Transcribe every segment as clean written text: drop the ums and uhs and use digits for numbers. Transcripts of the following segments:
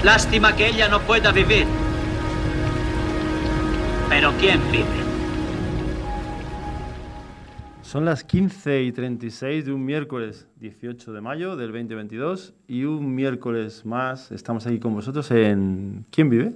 Lástima que ella no pueda vivir. Pero ¿quién vive? Son las 15:36 de un miércoles 18 de mayo del 2022 y un miércoles más estamos aquí con vosotros en ¿Quién vive?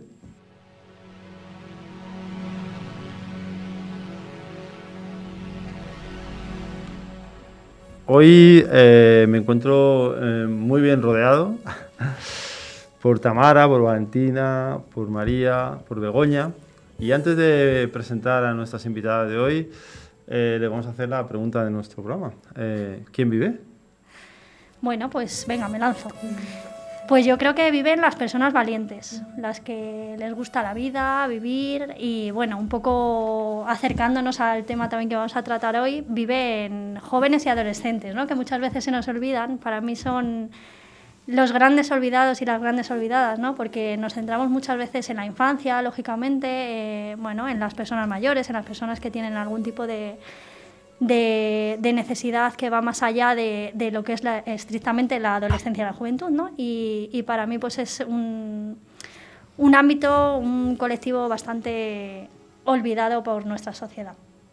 Hoy me encuentro muy bien rodeado por Tamara, por Valentina, por María, por Begoña. Y antes de presentar a nuestras invitadas de hoy, le vamos a hacer la pregunta de nuestro programa. ¿Quién vive? Bueno, pues venga, me lanzo. Pues yo creo que viven las personas valientes, las que les gusta la vida, vivir y, bueno, un poco acercándonos al tema también que vamos a tratar hoy, viven jóvenes y adolescentes, ¿no? Que muchas veces se nos olvidan. Para mí son los grandes olvidados y las grandes olvidadas, ¿no? Porque nos centramos muchas veces en la infancia, lógicamente, bueno, en las personas mayores, en las personas que tienen algún tipo de necesidad que va más allá de lo que es estrictamente la adolescencia y la juventud, ¿no? Y para mí pues es un ámbito, un colectivo bastante olvidado por nuestra sociedad.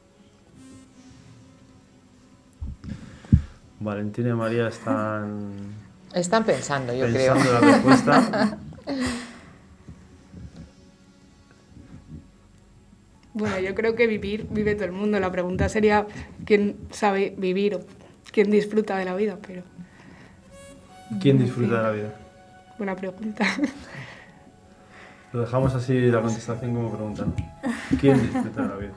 Valentina y María están pensando, yo creo. creo. La respuesta. Bueno, yo creo que vive todo el mundo. La pregunta sería quién sabe vivir o quién disfruta de la vida, pero... ¿Quién disfruta de la vida? Buena pregunta. Lo dejamos así la contestación como pregunta, ¿no? ¿Quién disfruta de la vida?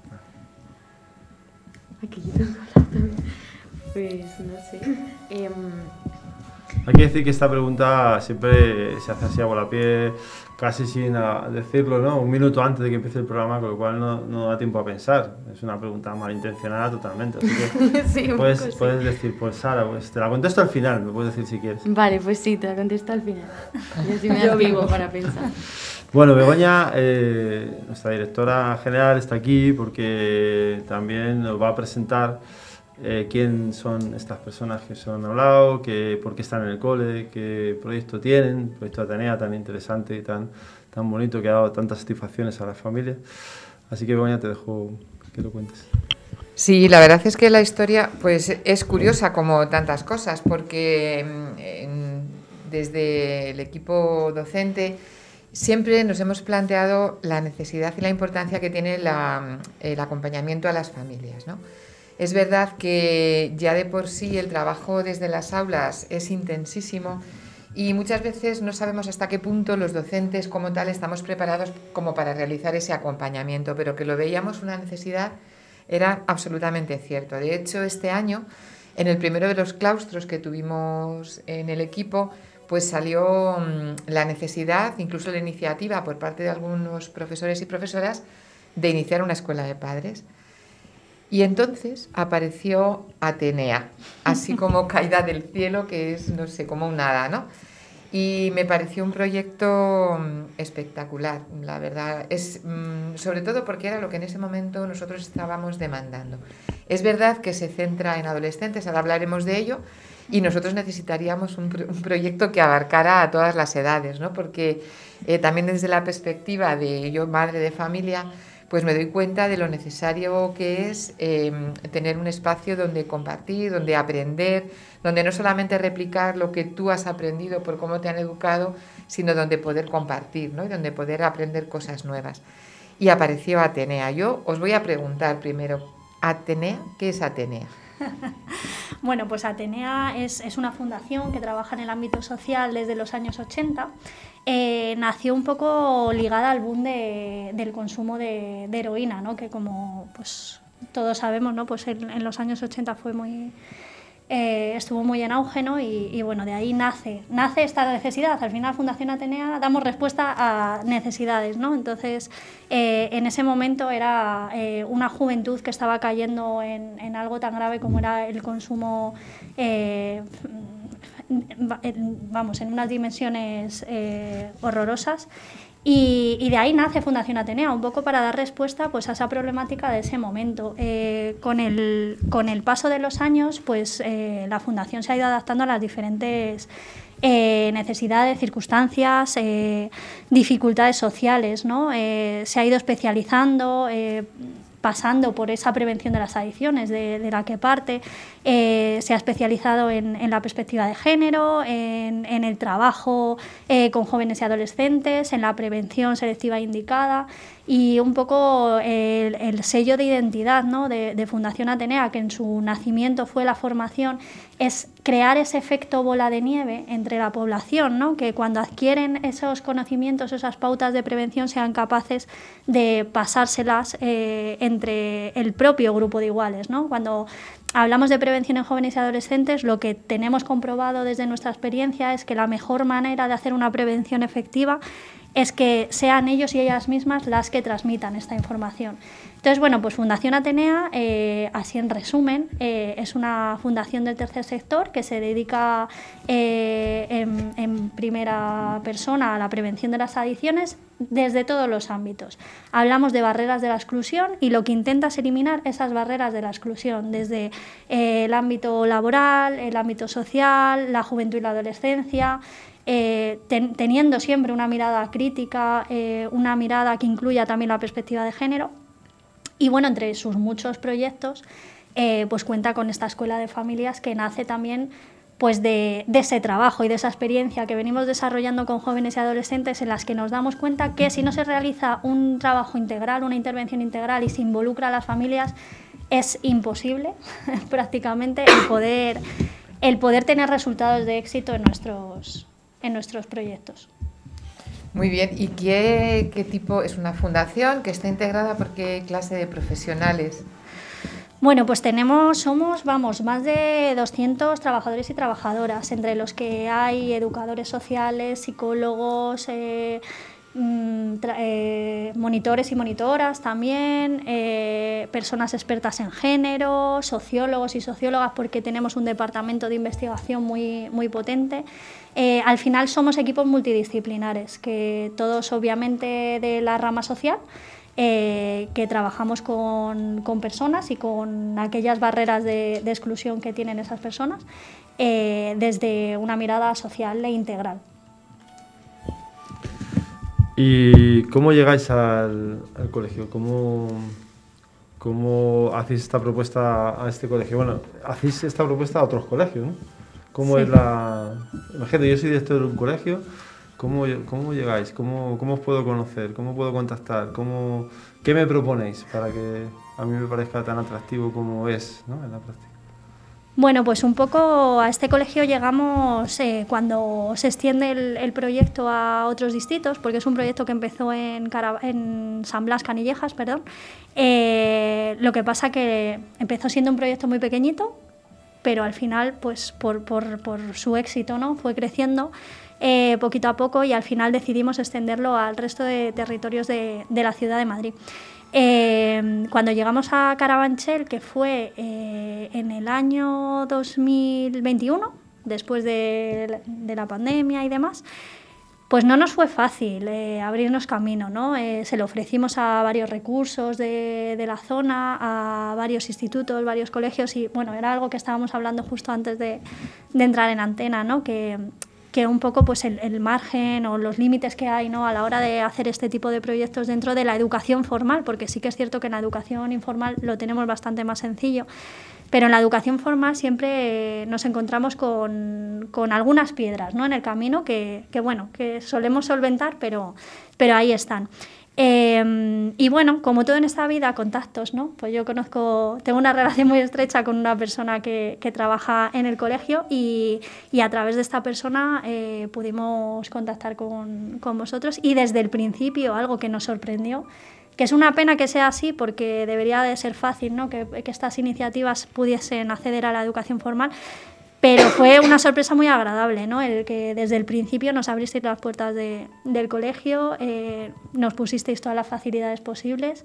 Aquí yo tengo que hablar también. Pues no sé. Hay que decir que esta pregunta siempre se hace así a volapié, casi sin decirlo, ¿no? Un minuto antes de que empiece el programa, con lo cual no da tiempo a pensar. Es una pregunta malintencionada totalmente. Así que sí, puedes decir, pues Sara, pues te la contesto al final, me puedes decir si quieres. Vale, pues sí, te la contesto al final. Y así me da tiempo para pensar. Bueno, Begoña, nuestra directora general, está aquí porque también nos va a presentar quién son estas personas que se han hablado, por qué están en el cole, qué proyecto tienen, el proyecto Atenea tan interesante y tan bonito que ha dado tantas satisfacciones a las familias. Así que, Begoña, te dejo que lo cuentes. Sí, la verdad es que la historia pues es curiosa como tantas cosas, porque desde el equipo docente siempre nos hemos planteado la necesidad y la importancia que tiene el acompañamiento a las familias, ¿no? Es verdad que ya de por sí el trabajo desde las aulas es intensísimo y muchas veces no sabemos hasta qué punto los docentes como tal estamos preparados como para realizar ese acompañamiento, pero que lo veíamos una necesidad era absolutamente cierto. De hecho, este año, en el primero de los claustros que tuvimos en el equipo, pues salió la necesidad, incluso la iniciativa por parte de algunos profesores y profesoras, de iniciar una escuela de padres. Y entonces apareció Atenea, así como caída del cielo, que es, no sé, como un nada, ¿no? Y me pareció un proyecto espectacular, la verdad. Es sobre todo porque era lo que en ese momento nosotros estábamos demandando. Es verdad que se centra en adolescentes, ahora hablaremos de ello, y nosotros necesitaríamos un proyecto que abarcara a todas las edades, ¿no? Porque también desde la perspectiva de yo, madre de familia, pues me doy cuenta de lo necesario que es tener un espacio donde compartir, donde aprender, donde no solamente replicar lo que tú has aprendido por cómo te han educado, sino donde poder compartir, ¿no? Y donde poder aprender cosas nuevas. Y apareció Atenea. Yo os voy a preguntar primero, ¿Atenea? ¿Qué es Atenea? Bueno, pues Atenea es una fundación que trabaja en el ámbito social desde los años 80. Nació un poco ligada al boom del consumo de heroína, ¿no? Que como pues todos sabemos, ¿no? Pues en los años 80 fue estuvo muy en auge, ¿no? Y bueno, de ahí nace esta necesidad. Al final, Fundación Atenea damos respuesta a necesidades, ¿no? Entonces, en ese momento era una juventud que estaba cayendo en algo tan grave como era el consumo, en unas dimensiones horrorosas. Y de ahí nace Fundación Atenea, un poco para dar respuesta pues, a esa problemática de ese momento. Con el paso de los años, pues la Fundación se ha ido adaptando a las diferentes necesidades, circunstancias, dificultades sociales, ¿no? Se ha ido especializando, pasando por esa prevención de las adicciones de la que parte, se ha especializado en la perspectiva de género, en el trabajo con jóvenes y adolescentes, en la prevención selectiva indicada y un poco el sello de identidad, ¿no? de Fundación Atenea, que en su nacimiento fue la formación, es crear ese efecto bola de nieve entre la población, ¿no? Que cuando adquieren esos conocimientos, esas pautas de prevención, sean capaces de pasárselas entre el propio grupo de iguales, ¿no? Cuando hablamos de prevención en jóvenes y adolescentes, lo que tenemos comprobado desde nuestra experiencia es que la mejor manera de hacer una prevención efectiva es que sean ellos y ellas mismas las que transmitan esta información. Entonces, bueno, pues Fundación Atenea, así en resumen, es una fundación del tercer sector que se dedica en primera persona a la prevención de las adicciones desde todos los ámbitos. Hablamos de barreras de la exclusión y lo que intenta es eliminar esas barreras de la exclusión desde el ámbito laboral, el ámbito social, la juventud y la adolescencia, teniendo siempre una mirada crítica, una mirada que incluya también la perspectiva de género. Y bueno, entre sus muchos proyectos, pues cuenta con esta escuela de familias que nace también pues de ese trabajo y de esa experiencia que venimos desarrollando con jóvenes y adolescentes, en las que nos damos cuenta que si no se realiza un trabajo integral, una intervención integral y se involucra a las familias, es imposible prácticamente el poder tener resultados de éxito en nuestros proyectos. Muy bien, ¿y qué tipo es una fundación que está integrada por qué clase de profesionales? Bueno, pues somos más de 200 trabajadores y trabajadoras, entre los que hay educadores sociales, psicólogos, monitores y monitoras también, personas expertas en género, sociólogos y sociólogas, porque tenemos un departamento de investigación muy potente. Al final somos equipos multidisciplinares, que todos obviamente de la rama social, que trabajamos con personas y con aquellas barreras de exclusión que tienen esas personas, desde una mirada social e integral. ¿Y cómo llegáis al colegio? ¿Cómo hacéis esta propuesta a este colegio? Bueno, hacéis esta propuesta a otros colegios, ¿no? ¿Cómo Sí. es la...? Imagínate, yo soy director de un colegio. ¿Cómo llegáis? ¿Cómo os puedo conocer? ¿Cómo puedo contactar? ¿Qué me proponéis para que a mí me parezca tan atractivo como es, ¿no? En la práctica? Bueno, pues un poco a este colegio llegamos cuando se extiende el proyecto a otros distritos, porque es un proyecto que empezó en San Blas, Canillejas, perdón. Lo que pasa que empezó siendo un proyecto muy pequeñito, pero al final, pues por su éxito, ¿no? Fue creciendo poquito a poco y al final decidimos extenderlo al resto de territorios de la ciudad de Madrid. Cuando llegamos a Carabanchel, que fue en el año 2021, después de la pandemia y demás, pues no nos fue fácil abrirnos camino, ¿no? Se lo ofrecimos a varios recursos de la zona, a varios institutos, varios colegios y bueno, era algo que estábamos hablando justo antes de entrar en antena, ¿no? Que un poco pues el margen o los límites que hay, ¿no? A la hora de hacer este tipo de proyectos dentro de la educación formal, porque sí que es cierto que en la educación informal lo tenemos bastante más sencillo, pero en la educación formal siempre nos encontramos con algunas piedras, ¿no? En el camino que solemos solventar, pero ahí están. Y bueno, como todo en esta vida, contactos, ¿no? Pues yo tengo una relación muy estrecha con una persona que trabaja en el colegio y a través de esta persona pudimos contactar con vosotros y desde el principio algo que nos sorprendió, que es una pena que sea así porque debería de ser fácil, ¿no? Que estas iniciativas pudiesen acceder a la educación formal. Pero fue una sorpresa muy agradable, ¿no? El que desde el principio nos abristeis las puertas del colegio, nos pusisteis todas las facilidades posibles,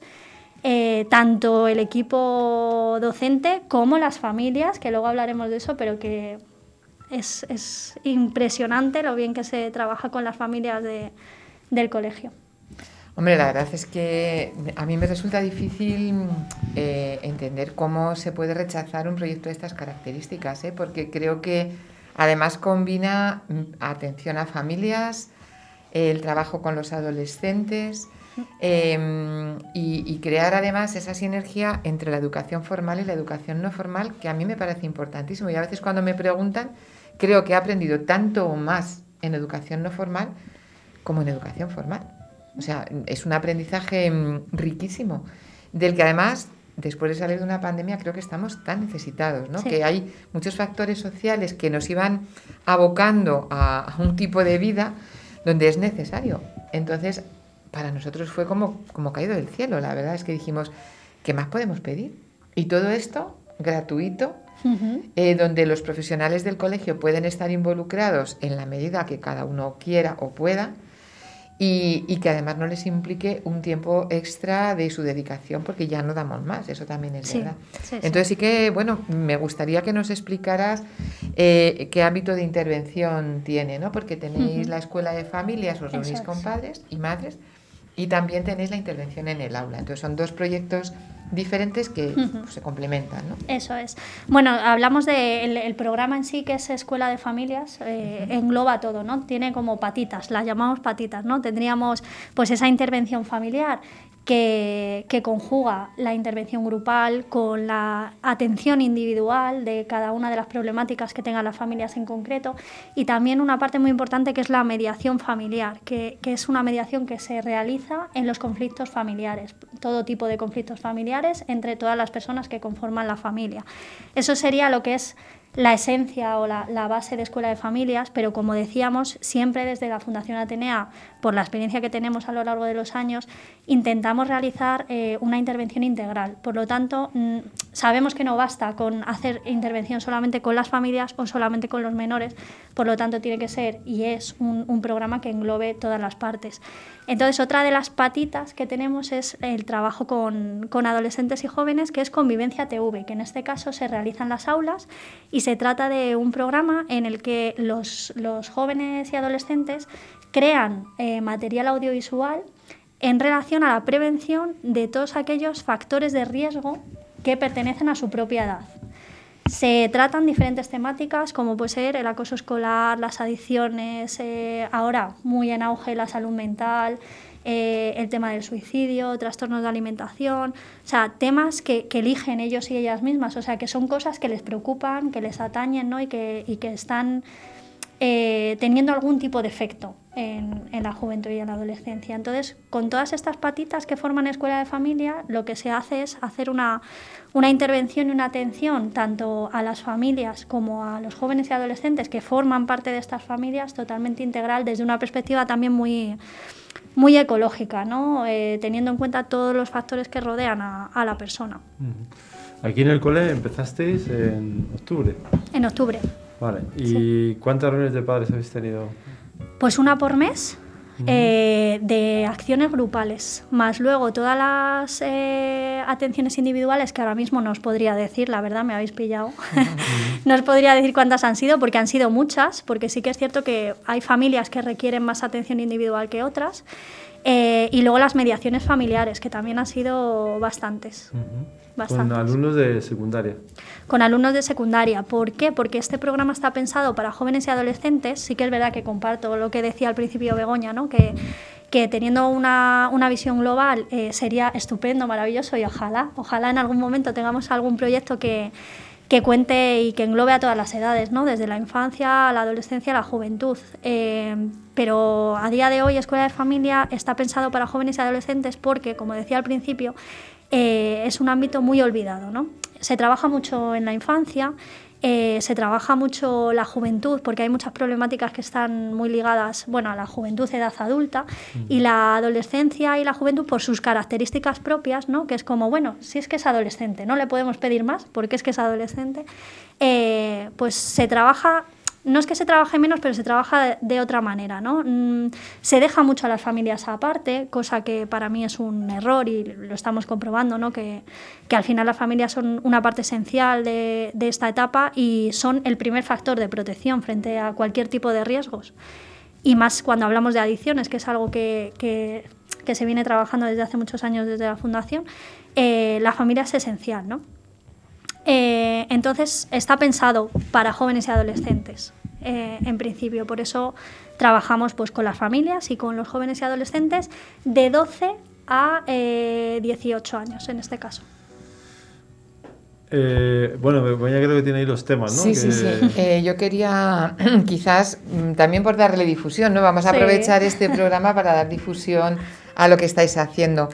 tanto el equipo docente como las familias, que luego hablaremos de eso, pero que es impresionante lo bien que se trabaja con las familias del colegio. Hombre, la verdad es que a mí me resulta difícil entender cómo se puede rechazar un proyecto de estas características, porque creo que además combina atención a familias, el trabajo con los adolescentes y crear además esa sinergia entre la educación formal y la educación no formal, que a mí me parece importantísimo. Y a veces cuando me preguntan, creo que he aprendido tanto o más en educación no formal como en educación formal. O sea, es un aprendizaje riquísimo, del que además, después de salir de una pandemia, creo que estamos tan necesitados, ¿no? Sí. Que hay muchos factores sociales que nos iban abocando a un tipo de vida donde es necesario. Entonces, para nosotros fue como caído del cielo. La verdad es que dijimos, ¿qué más podemos pedir? Y todo esto gratuito, donde los profesionales del colegio pueden estar involucrados en la medida que cada uno quiera o pueda, y que además no les implique un tiempo extra de su dedicación, porque ya no damos más, eso también es verdad. Sí, entonces sí que, bueno, me gustaría que nos explicaras qué ámbito de intervención tiene, ¿no? Porque tenéis la escuela de familias, os reunís con padres y madres, y también tenéis la intervención en el aula. Entonces son dos proyectos diferentes que pues, se complementan, ¿no? Eso es. Bueno, hablamos del programa en sí, que es Escuela de Familias, engloba todo, ¿no? Tiene como patitas, las llamamos patitas, ¿no? Tendríamos pues esa intervención familiar que conjuga la intervención grupal con la atención individual de cada una de las problemáticas que tengan las familias en concreto, y también una parte muy importante que es la mediación familiar, que es una mediación que se realiza en los conflictos familiares, todo tipo de conflictos familiares entre todas las personas que conforman la familia. Eso sería lo que es la esencia o la base de Escuela de Familias, pero como decíamos, siempre desde la Fundación Atenea, por la experiencia que tenemos a lo largo de los años, intentamos realizar una intervención integral. Por lo tanto, sabemos que no basta con hacer intervención solamente con las familias o solamente con los menores, por lo tanto tiene que ser y es un programa que englobe todas las partes. Entonces, otra de las patitas que tenemos es el trabajo con adolescentes y jóvenes, que es Convivencia TV, que en este caso se realiza en las aulas, y se trata de un programa en el que los jóvenes y adolescentes crean material audiovisual en relación a la prevención de todos aquellos factores de riesgo que pertenecen a su propia edad. Se tratan diferentes temáticas, como puede ser el acoso escolar, las adicciones, ahora muy en auge la salud mental, el tema del suicidio, trastornos de alimentación, o sea, temas que eligen ellos y ellas mismas, o sea, que son cosas que les preocupan, que les atañen, ¿no? y que están teniendo algún tipo de efecto en la juventud y en la adolescencia. Entonces, con todas estas patitas que forman Escuela de Familia, lo que se hace es hacer una intervención y una atención tanto a las familias como a los jóvenes y adolescentes que forman parte de estas familias totalmente integral, desde una perspectiva también muy ecológica, ¿no? Teniendo en cuenta todos los factores que rodean a la persona. Aquí en el cole empezasteis en octubre. En octubre. Vale. ¿Y sí. cuántas reuniones de padres habéis tenido? Pues una por mes, de acciones grupales, más luego todas las atenciones individuales, que ahora mismo no os podría decir, la verdad me habéis pillado, no os podría decir cuántas han sido, porque han sido muchas, porque sí que es cierto que hay familias que requieren más atención individual que otras, y luego las mediaciones familiares, que también han sido bastantes. Bastantes. Con alumnos de secundaria. Con alumnos de secundaria. ¿Por qué? Porque este programa está pensado para jóvenes y adolescentes. Sí que es verdad que comparto lo que decía al principio Begoña, ¿no? Que teniendo una visión global sería estupendo, maravilloso, y ojalá en algún momento tengamos algún proyecto que cuente y que englobe a todas las edades, ¿no? Desde la infancia a la adolescencia a la juventud. Pero a día de hoy Escuela de Familia está pensado para jóvenes y adolescentes porque, como decía al principio, es un ámbito muy olvidado, ¿no? Se trabaja mucho en la infancia, se trabaja mucho la juventud, porque hay muchas problemáticas que están muy ligadas, bueno, a la juventud, edad adulta, y la adolescencia y la juventud por sus características propias, ¿no? Que es como, bueno, si es que es adolescente, no le podemos pedir más porque es que es adolescente, pues se trabaja. No es que se trabaje menos, pero se trabaja de otra manera, ¿no? Se deja mucho a las familias aparte, cosa que para mí es un error y lo estamos comprobando, ¿no? Que al final las familias son una parte esencial de esta etapa y son el primer factor de protección frente a cualquier tipo de riesgos. Y más cuando hablamos de adicciones, que es algo que que se viene trabajando desde hace muchos años desde la Fundación, la familia es esencial, ¿no? Entonces está pensado para jóvenes y adolescentes, en principio. Por eso trabajamos pues con las familias y con los jóvenes y adolescentes de 12 a 18 años en este caso. Bueno, Begoña creo que tiene ahí los temas, ¿no? Sí, sí, sí. Yo quería quizás también por darle difusión, ¿no? Vamos a aprovechar este programa para dar difusión a lo que estáis haciendo.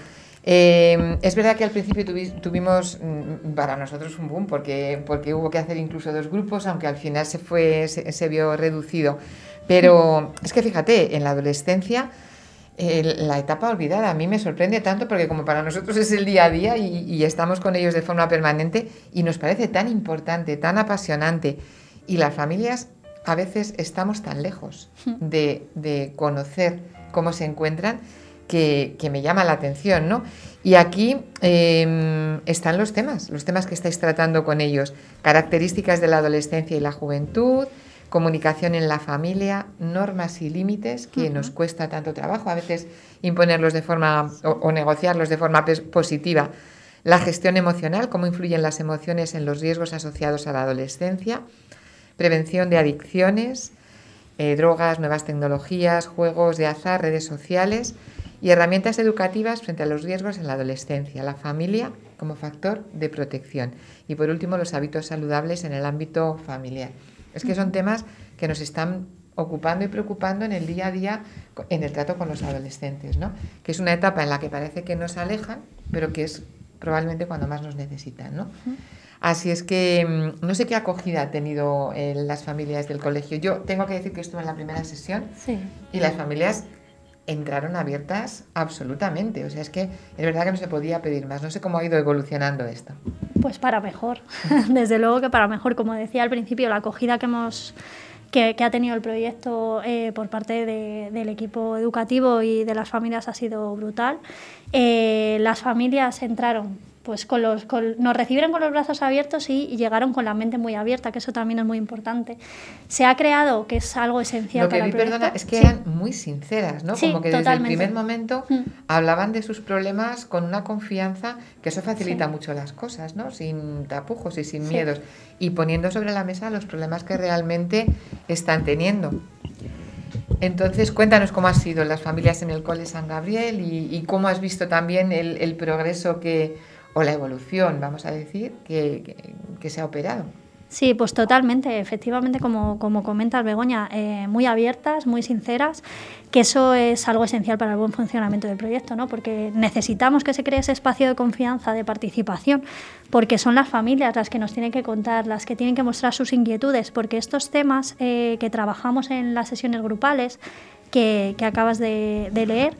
Es verdad que al principio tuvimos para nosotros un boom porque hubo que hacer incluso 2 grupos, aunque al final se vio reducido. Pero es que fíjate, en la adolescencia, la etapa olvidada a mí me sorprende tanto porque como para nosotros es el día a día y estamos con ellos de forma permanente y nos parece tan importante, tan apasionante, y las familias a veces estamos tan lejos de conocer cómo se encuentran que me llama la atención, ¿no? Y aquí están los temas que estáis tratando con ellos: características de la adolescencia y la juventud, comunicación en la familia, normas y límites que nos cuesta tanto trabajo a veces imponerlos de forma o negociarlos de forma positiva, la gestión emocional, cómo influyen las emociones en los riesgos asociados a la adolescencia, prevención de adicciones, drogas, nuevas tecnologías, juegos de azar, redes sociales y herramientas educativas frente a los riesgos en la adolescencia, la familia como factor de protección y por último los hábitos saludables en el ámbito familiar. Es que son temas que nos están ocupando y preocupando en el día a día en el trato con los adolescentes, ¿no? Que es una etapa en la que parece que nos alejan, pero que es probablemente cuando más nos necesitan, ¿no? Así es que no sé qué acogida han tenido las familias del colegio. Yo tengo que decir que estuve en la primera sesión y las familias entraron abiertas absolutamente. O sea, es que es verdad que no se podía pedir más. No sé cómo ha ido evolucionando esto. Pues para mejor, desde luego que para mejor. Como decía al principio, la acogida que ha tenido el proyecto por parte del equipo educativo y de las familias ha sido brutal. Las familias entraron, pues nos recibieron con los brazos abiertos y llegaron con la mente muy abierta, que eso también es muy importante. Se ha creado, que es algo esencial para el proyecto. Perdona, es que eran muy sinceras, ¿no? Sí, como que desde totalmente. el primer momento hablaban de sus problemas con una confianza, que eso facilita mucho las cosas, ¿no? Sin tapujos y sin miedos, y poniendo sobre la mesa los problemas que realmente están teniendo. Entonces, cuéntanos cómo ha sido las familias en el Cole San Gabriel y cómo has visto también el progreso o la evolución, vamos a decir, que se ha operado. Sí, pues totalmente, efectivamente, como comentas, Begoña, muy abiertas, muy sinceras, que eso es algo esencial para el buen funcionamiento del proyecto, ¿no? Porque necesitamos que se cree ese espacio de confianza, de participación, porque son las familias las que nos tienen que contar, las que tienen que mostrar sus inquietudes, porque estos temas que trabajamos en las sesiones grupales, que acabas de leer,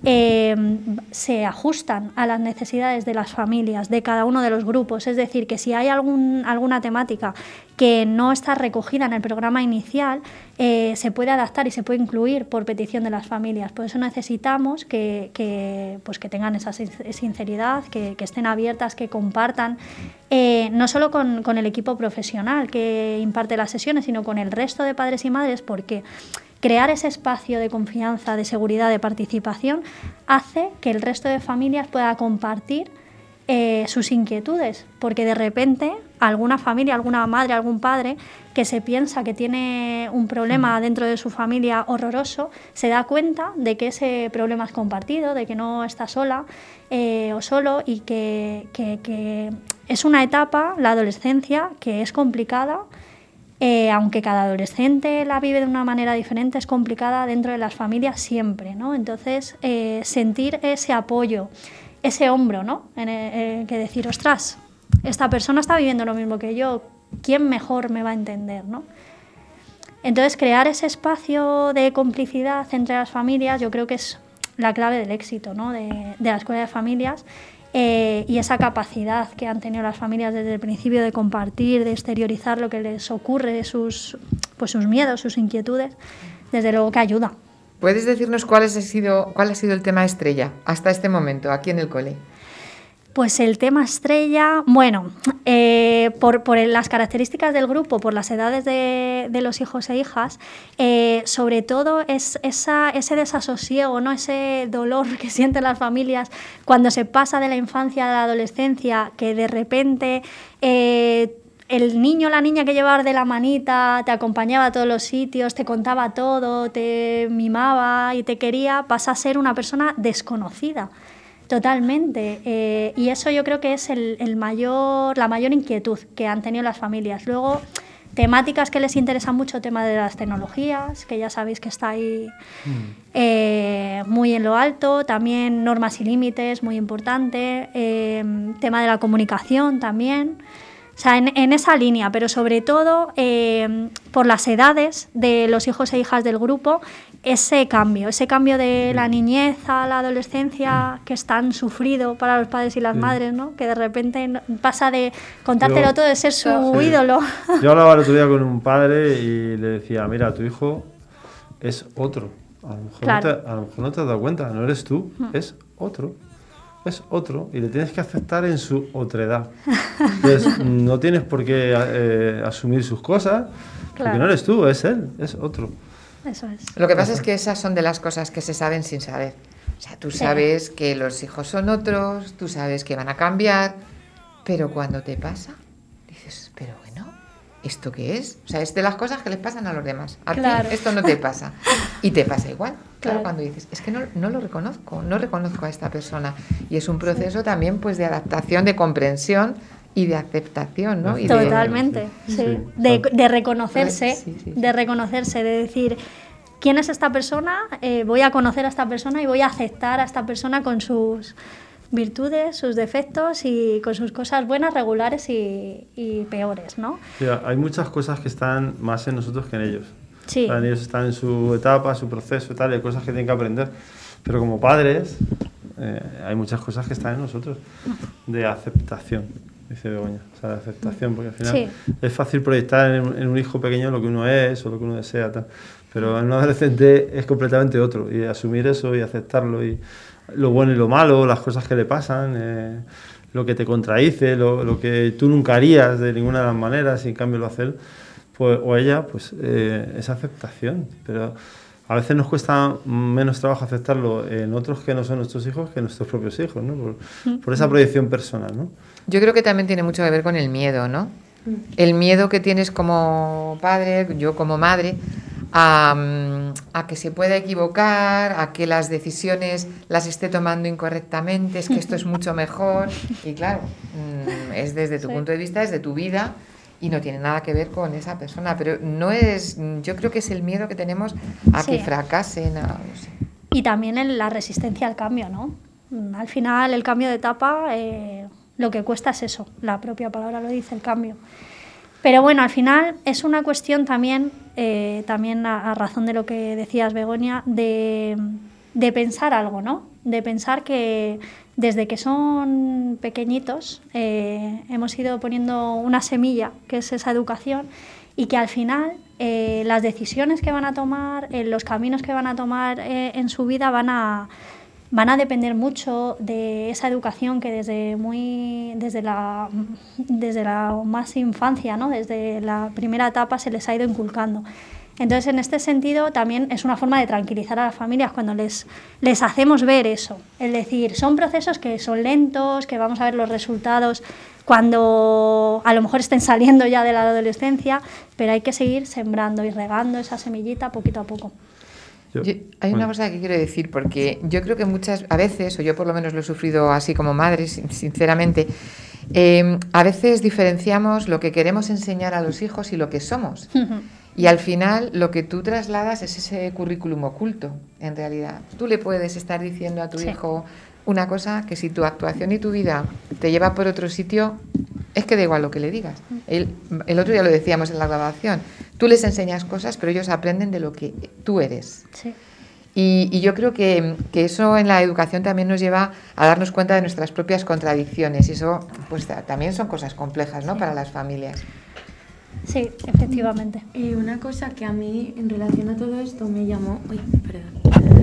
se ajustan a las necesidades de las familias, de cada uno de los grupos. Es decir, que si hay alguna temática que no está recogida en el programa inicial, se puede adaptar y se puede incluir por petición de las familias. Por eso necesitamos que tengan esa sinceridad, que estén abiertas, que compartan, no solo con el equipo profesional que imparte las sesiones, sino con el resto de padres y madres, porque crear ese espacio de confianza, de seguridad, de participación, hace que el resto de familias pueda compartir sus inquietudes, porque de repente alguna familia, alguna madre, algún padre que se piensa que tiene un problema dentro de su familia horroroso, se da cuenta de que ese problema es compartido, de que no está sola o solo, y que es una etapa, la adolescencia, que es complicada. Aunque cada adolescente la vive de una manera diferente, es complicada dentro de las familias siempre, ¿no? Entonces, sentir ese apoyo, ese hombro, ¿no? Que decir, ostras, esta persona está viviendo lo mismo que yo, ¿quién mejor me va a entender, ¿no? Entonces, crear ese espacio de complicidad entre las familias, yo creo que es la clave del éxito, ¿no? de la Escuela de Familias. Y esa capacidad que han tenido las familias desde el principio de compartir, de exteriorizar lo que les ocurre, sus miedos, sus inquietudes, desde luego que ayuda. ¿Puedes decirnos cuál ha sido el tema estrella hasta este momento aquí en el cole? Pues el tema estrella, bueno, por las características del grupo, por las edades de los hijos e hijas, sobre todo es ese desasosiego, ¿no? Ese dolor que sienten las familias cuando se pasa de la infancia a la adolescencia, que de repente el niño o la niña que llevabas de la manita te acompañaba a todos los sitios, te contaba todo, te mimaba y te quería, pasa a ser una persona desconocida. Totalmente, y eso yo creo que es la mayor inquietud que han tenido las familias. Luego, temáticas que les interesan mucho, tema de las tecnologías, que ya sabéis que está ahí muy en lo alto, también normas y límites, muy importante, tema de la comunicación también. O sea, en esa línea, pero sobre todo por las edades de los hijos e hijas del grupo, ese cambio de la niñez a la adolescencia, que es tan sufrido para los padres y las madres, ¿no? Que de repente pasa de contártelo todo, de ser su ídolo. Yo hablaba el otro día con un padre y le decía, mira, tu hijo es otro. A lo mejor no te has dado cuenta, no eres tú, es otro. Es otro y le tienes que aceptar en su otredad. Entonces, no tienes por qué asumir sus cosas, porque no eres tú, es él, es otro. Eso es. Lo que pasa es que esas son de las cosas que se saben sin saber. O sea, tú sabes que los hijos son otros, tú sabes que van a cambiar, pero cuando te pasa, dices, pero bueno, ¿esto qué es? O sea, es de las cosas que les pasan a los demás. A ti esto no te pasa. Y te pasa igual. Claro, cuando dices, es que no lo reconozco, no reconozco a esta persona. Y es un proceso también pues de adaptación, de comprensión y de aceptación, ¿no? Y totalmente, de reconocerse, de reconocerse, de decir, ¿quién es esta persona? Voy a conocer a esta persona y voy a aceptar a esta persona con sus virtudes, sus defectos y con sus cosas buenas, regulares y peores, ¿no? Sí, hay muchas cosas que están más en nosotros que en ellos. Sí. O sea, ellos están en su etapa, su proceso y tal, hay cosas que tienen que aprender. Pero como padres, hay muchas cosas que están en nosotros, de aceptación, dice Begoña. O sea, de aceptación, porque al final es fácil proyectar en un hijo pequeño lo que uno es o lo que uno desea, tal. Pero en un adolescente es completamente otro. Y asumir eso y aceptarlo, y lo bueno y lo malo, las cosas que le pasan, lo que te contradice, lo que tú nunca harías de ninguna de las maneras y en cambio lo hace él. Pues, o ella, pues esa aceptación, pero a veces nos cuesta menos trabajo aceptarlo en otros que no son nuestros hijos que en nuestros propios hijos, ¿no? Por esa proyección personal, ¿no? Yo creo que también tiene mucho que ver con el miedo, ¿no? El miedo que tienes como padre, yo como madre, a que se pueda equivocar, a que las decisiones las esté tomando incorrectamente, es que esto es mucho mejor. Y claro, es desde tu punto de vista, es de tu vida, y no tiene nada que ver con esa persona, pero no es, yo creo que es el miedo que tenemos a que fracasen, no sé. Y también la resistencia al cambio, ¿no? Al final el cambio de etapa, lo que cuesta es eso, la propia palabra lo dice, el cambio. Pero bueno, al final es una cuestión también a razón de lo que decías, Begoña, de pensar algo, ¿no? De pensar que desde que son pequeñitos hemos ido poniendo una semilla, que es esa educación, y que al final las decisiones que van a tomar, los caminos que van a tomar en su vida van a depender mucho de esa educación que desde la más infancia, ¿no? Desde la primera etapa se les ha ido inculcando. Entonces, en este sentido, también es una forma de tranquilizar a las familias cuando les hacemos ver eso. Es decir, son procesos que son lentos, que vamos a ver los resultados cuando a lo mejor estén saliendo ya de la adolescencia, pero hay que seguir sembrando y regando esa semillita poquito a poco. Hay una cosa que quiero decir, porque yo creo que a veces, o yo por lo menos lo he sufrido así como madre, sinceramente, a veces diferenciamos lo que queremos enseñar a los hijos y lo que somos. Y al final lo que tú trasladas es ese currículum oculto, en realidad. Tú le puedes estar diciendo a tu hijo una cosa que si tu actuación y tu vida te lleva por otro sitio, es que da igual lo que le digas. El otro día lo decíamos en la grabación. Tú les enseñas cosas, pero ellos aprenden de lo que tú eres. Sí. Y yo creo que eso en la educación también nos lleva a darnos cuenta de nuestras propias contradicciones. Y eso pues también son cosas complejas, ¿no? Para las familias. Sí, efectivamente. Una cosa que a mí, en relación a todo esto, me llamó... Uy, perdón.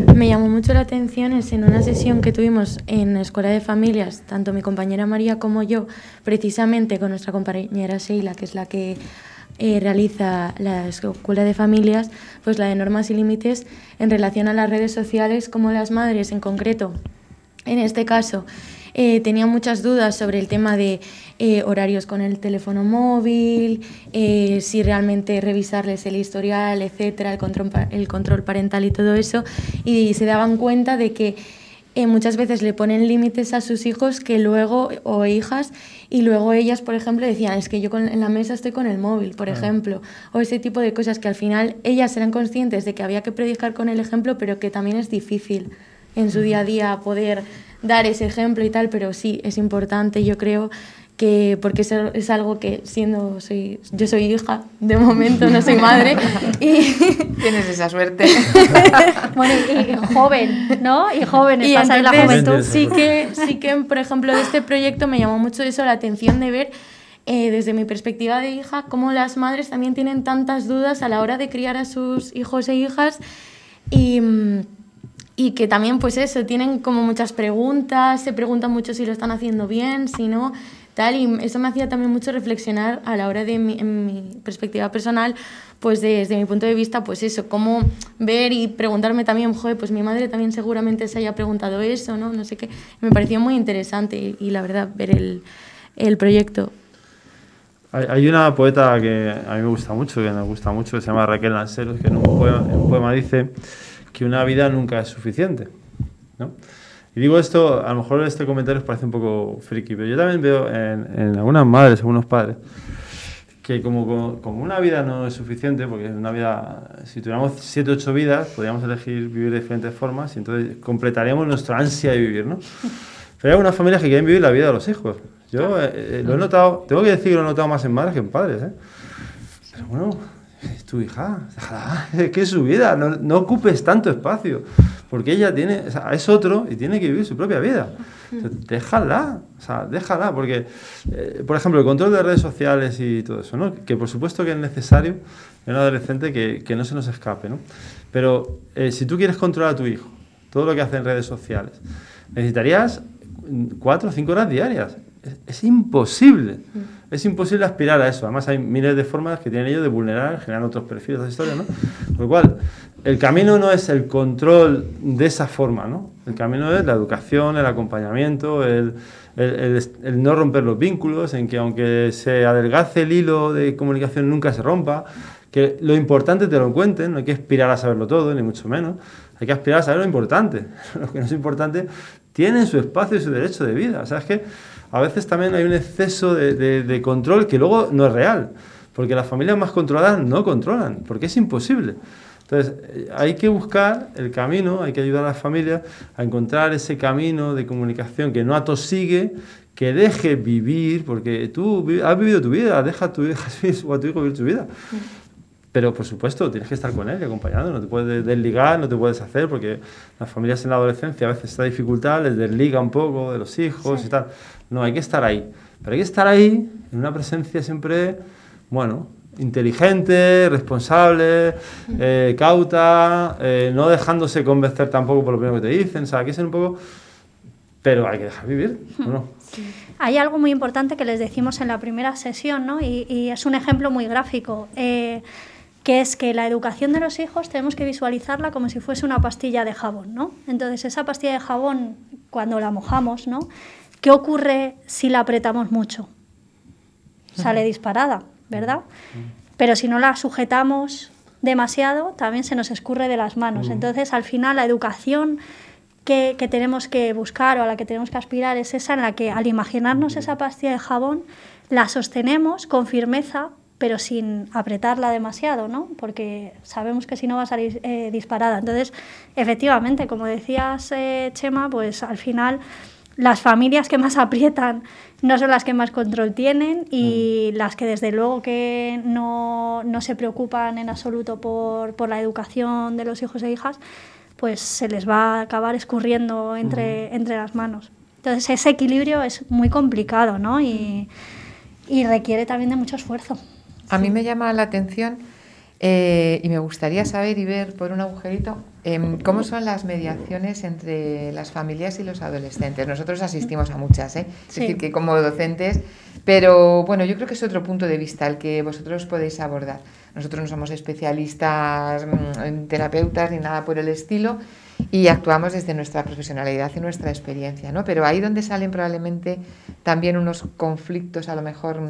me llamó mucho la atención es en una sesión que tuvimos en Escuela de Familias, tanto mi compañera María como yo, precisamente con nuestra compañera Sheila, que es la que realiza la Escuela de Familias, pues la de normas y límites en relación a las redes sociales, como las madres en concreto, en este caso, tenían muchas dudas sobre el tema de horarios con el teléfono móvil, si realmente revisarles el historial, etcétera, el control parental y todo eso, y se daban cuenta de que muchas veces le ponen límites a sus hijos que luego, o hijas, y luego ellas, por ejemplo, decían, es que yo en la mesa estoy con el móvil, por ejemplo, o ese tipo de cosas que al final ellas eran conscientes de que había que predicar con el ejemplo, pero que también es difícil en su día a día poder dar ese ejemplo y tal, pero sí, es importante, yo creo, que porque es algo que yo soy hija, de momento no soy madre, y tienes esa suerte. Bueno, y joven, ¿no? Y joven, y estás en la juventud. Sí que, por ejemplo, de este proyecto me llamó mucho eso, la atención de ver, desde mi perspectiva de hija, cómo las madres también tienen tantas dudas a la hora de criar a sus hijos e hijas, y que también, pues eso, tienen como muchas preguntas, se preguntan mucho si lo están haciendo bien, si no, tal, y eso me hacía también mucho reflexionar a la hora de, en mi perspectiva personal, pues desde mi punto de vista, pues eso, cómo ver y preguntarme también, joder, pues mi madre también seguramente se haya preguntado eso, ¿no? No sé qué, me pareció muy interesante y la verdad, ver el proyecto. Hay una poeta que a mí me gusta mucho, que nos gusta mucho, que se llama Raquel Lanceros, que en un poema dice que una vida nunca es suficiente, ¿no? Y digo esto, a lo mejor este comentario os parece un poco friki, pero yo también veo en algunas madres, algunos padres, que como una vida no es suficiente, porque una vida, si tuviéramos 7 o 8 vidas, podríamos elegir vivir de diferentes formas y entonces completaríamos nuestra ansia de vivir, ¿no? Pero hay algunas familias que quieren vivir la vida de los hijos. Yo lo he notado, tengo que decir que lo he notado más en madres que en padres, ¿eh? Pero bueno, es tu hija, déjala, es que es su vida, no ocupes tanto espacio, porque ella tiene, o sea, es otro y tiene que vivir su propia vida. Entonces, déjala, porque, por ejemplo, el control de redes sociales y todo eso, ¿no? Que por supuesto que es necesario en un adolescente que no se nos escape, ¿no? Pero si tú quieres controlar a tu hijo, todo lo que hace en redes sociales, necesitarías 4 o 5 horas diarias. Es imposible. Es imposible aspirar a eso. Además hay miles de formas que tienen ellos de vulnerar, generar otros perfiles de historia, ¿no? Por lo cual, el camino no es el control de esa forma, ¿no? El camino es la educación, el acompañamiento, el no romper los vínculos, en que aunque se adelgace el hilo de comunicación nunca se rompa, que lo importante te lo cuenten, no hay que aspirar a saberlo todo, ni mucho menos. Hay que aspirar a saber lo importante. Lo que no es importante tiene su espacio y su derecho de vida. O sea, es que a veces también hay un exceso de control que luego no es real, porque las familias más controladas no controlan, porque es imposible. Entonces, hay que buscar el camino, hay que ayudar a las familias a encontrar ese camino de comunicación que no atosigue, que deje vivir, porque tú has vivido tu vida, deja a tu hija o a tu hijo vivir tu vida. Pero, por supuesto, tienes que estar con él y acompañando, no te puedes desligar, no te puedes hacer, porque las familias en la adolescencia a veces esta dificultad les desliga un poco de los hijos y tal. No, hay que estar ahí. Pero hay que estar ahí en una presencia siempre, bueno, inteligente, responsable, cauta, no dejándose convencer tampoco por lo primero que te dicen. O sea, hay que ser un poco... Pero hay que dejar vivir, ¿no? Sí. Hay algo muy importante que les decimos en la primera sesión, ¿no? Y es un ejemplo muy gráfico, que es que la educación de los hijos tenemos que visualizarla como si fuese una pastilla de jabón, ¿no? Entonces, esa pastilla de jabón, cuando la mojamos, ¿no? ¿Qué ocurre si la apretamos mucho? Sale disparada, ¿verdad? Pero si no la sujetamos demasiado, también se nos escurre de las manos. Entonces, al final, la educación que tenemos que buscar o a la que tenemos que aspirar es esa en la que, al imaginarnos esa pastilla de jabón, la sostenemos con firmeza, pero sin apretarla demasiado, ¿no? Porque sabemos que si no va a salir disparada. Entonces, efectivamente, como decías, Chema, pues al final las familias que más aprietan no son las que más control tienen y las que desde luego que no se preocupan en absoluto por la educación de los hijos e hijas, pues se les va a acabar escurriendo entre las manos. Entonces ese equilibrio es muy complicado, ¿no? Y requiere también de mucho esfuerzo. A mí me llama la atención Y me gustaría saber y ver por un agujerito cómo son las mediaciones entre las familias y los adolescentes. Nosotros asistimos a muchas, es decir, que como docentes, pero bueno, yo creo que es otro punto de vista el que vosotros podéis abordar. Nosotros no somos especialistas, terapeutas ni nada por el estilo, y actuamos desde nuestra profesionalidad y nuestra experiencia, ¿no? Pero ahí donde salen probablemente también unos conflictos a lo mejor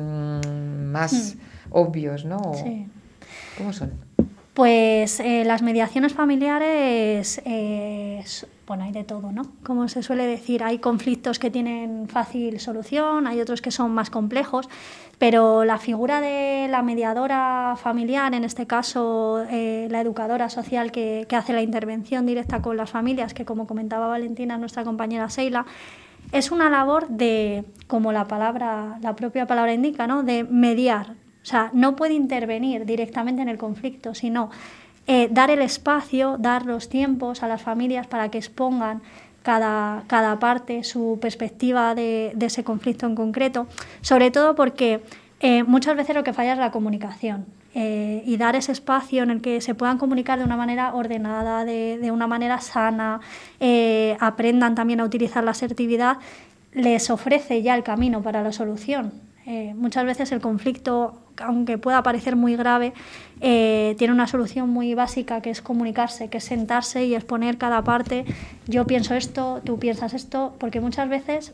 más obvios, ¿no? Sí. ¿Cómo son? Pues las mediaciones familiares, bueno, hay de todo, ¿no? Como se suele decir, hay conflictos que tienen fácil solución, hay otros que son más complejos, pero la figura de la mediadora familiar, en este caso la educadora social que hace la intervención directa con las familias, que como comentaba Valentina, nuestra compañera Sheila, es una labor de, como la propia palabra indica, ¿no? De mediar. O sea, no puede intervenir directamente en el conflicto, sino dar el espacio, dar los tiempos a las familias para que expongan cada parte su perspectiva de ese conflicto en concreto, sobre todo porque muchas veces lo que falla es la comunicación y dar ese espacio en el que se puedan comunicar de una manera ordenada, de una manera sana, aprendan también a utilizar la asertividad, les ofrece ya el camino para la solución. Muchas veces el conflicto, aunque pueda parecer muy grave, tiene una solución muy básica, que es comunicarse, que es sentarse y exponer cada parte. Yo pienso esto, tú piensas esto, porque muchas veces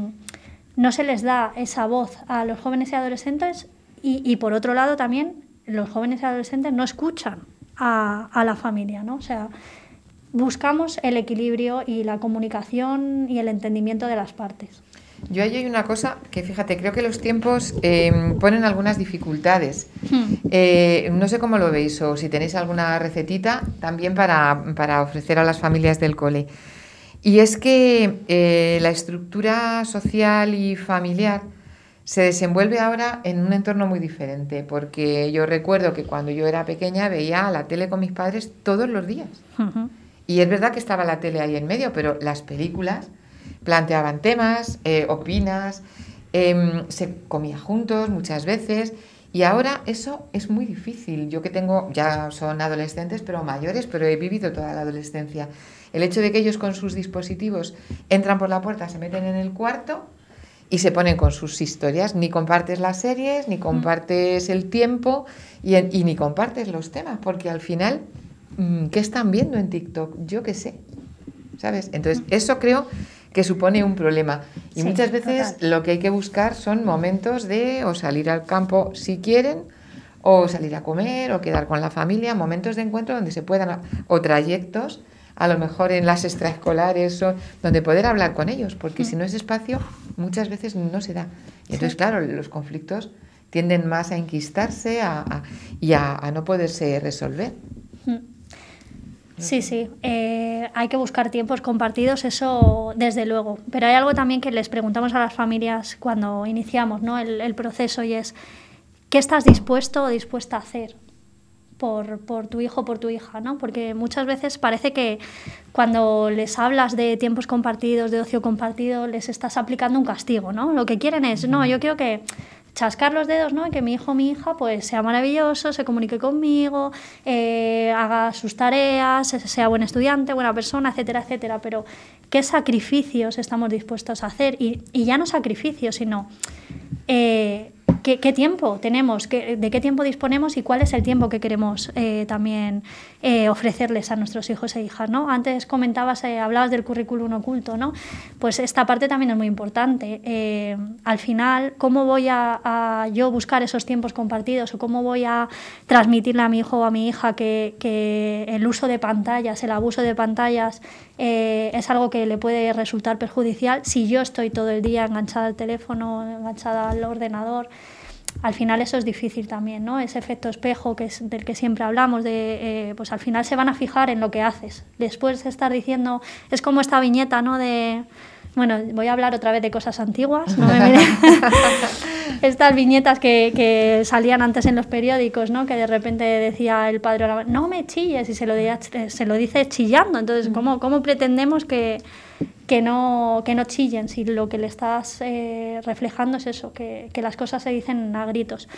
no se les da esa voz a los jóvenes y adolescentes y por otro lado también los jóvenes y adolescentes no escuchan a la familia, ¿no? O sea, buscamos el equilibrio y la comunicación y el entendimiento de las partes. Yo ahí hay una cosa que, fíjate, creo que los tiempos ponen algunas dificultades. No sé cómo lo veis o si tenéis alguna recetita también para ofrecer a las familias del cole. Y es que la estructura social y familiar se desenvuelve ahora en un entorno muy diferente, porque yo recuerdo que cuando yo era pequeña veía la tele con mis padres todos los días. Uh-huh. Y es verdad que estaba la tele ahí en medio, pero las películas planteaban temas, opinas, se comía juntos muchas veces y ahora eso es muy difícil. Yo que tengo, ya son adolescentes pero mayores, pero he vivido toda la adolescencia. El hecho de que ellos con sus dispositivos entran por la puerta, se meten en el cuarto y se ponen con sus historias. Ni compartes las series, ni compartes el tiempo y ni compartes los temas, porque al final, ¿qué están viendo en TikTok? Yo qué sé, ¿sabes? Entonces, eso creo que supone un problema. Y sí, muchas veces total. Lo que hay que buscar son momentos de o salir al campo si quieren, o salir a comer, o quedar con la familia, momentos de encuentro donde se puedan, o trayectos, a lo mejor en las extraescolares, o donde poder hablar con ellos, porque si no ese espacio muchas veces no se da. Y entonces, claro, los conflictos tienden más a enquistarse y a no poderse resolver. Sí, sí, hay que buscar tiempos compartidos, eso desde luego. Pero hay algo también que les preguntamos a las familias cuando iniciamos, ¿no? el proceso, y es ¿qué estás dispuesto o dispuesta a hacer por tu hijo o por tu hija, ¿no? Porque muchas veces parece que cuando les hablas de tiempos compartidos, de ocio compartido, les estás aplicando un castigo, ¿no? Lo que quieren es, no, yo quiero que chascar los dedos, ¿no? Y que mi hijo o mi hija pues sea maravilloso, se comunique conmigo, haga sus tareas, sea buen estudiante, buena persona, etcétera, etcétera. Pero ¿qué sacrificios estamos dispuestos a hacer? Y ya no sacrificios, sino ¿qué tiempo tenemos? ¿De qué tiempo disponemos? Y cuál es el tiempo que queremos también ofrecerles a nuestros hijos e hijas, ¿no? Antes comentabas, hablabas del currículum oculto, ¿no? Pues esta parte también es muy importante. Al final, ¿cómo voy a yo buscar esos tiempos compartidos o cómo voy a transmitirle a mi hijo o a mi hija que el uso de pantallas, el abuso de pantallas es algo que le puede resultar perjudicial si yo estoy todo el día enganchada al teléfono, enganchada al ordenador? Al final eso es difícil también, ¿no? Ese efecto espejo que es del que siempre hablamos, pues al final se van a fijar en lo que haces. Después de estar diciendo, es como esta viñeta, ¿no? Bueno, voy a hablar otra vez de cosas antiguas, no me miren. Estas viñetas que salían antes en los periódicos, ¿no? Que de repente decía el padre, no me chilles, y se lo dice chillando. Entonces, ¿cómo pretendemos que no chillen, si lo que le estás reflejando es eso, que las cosas se dicen a gritos?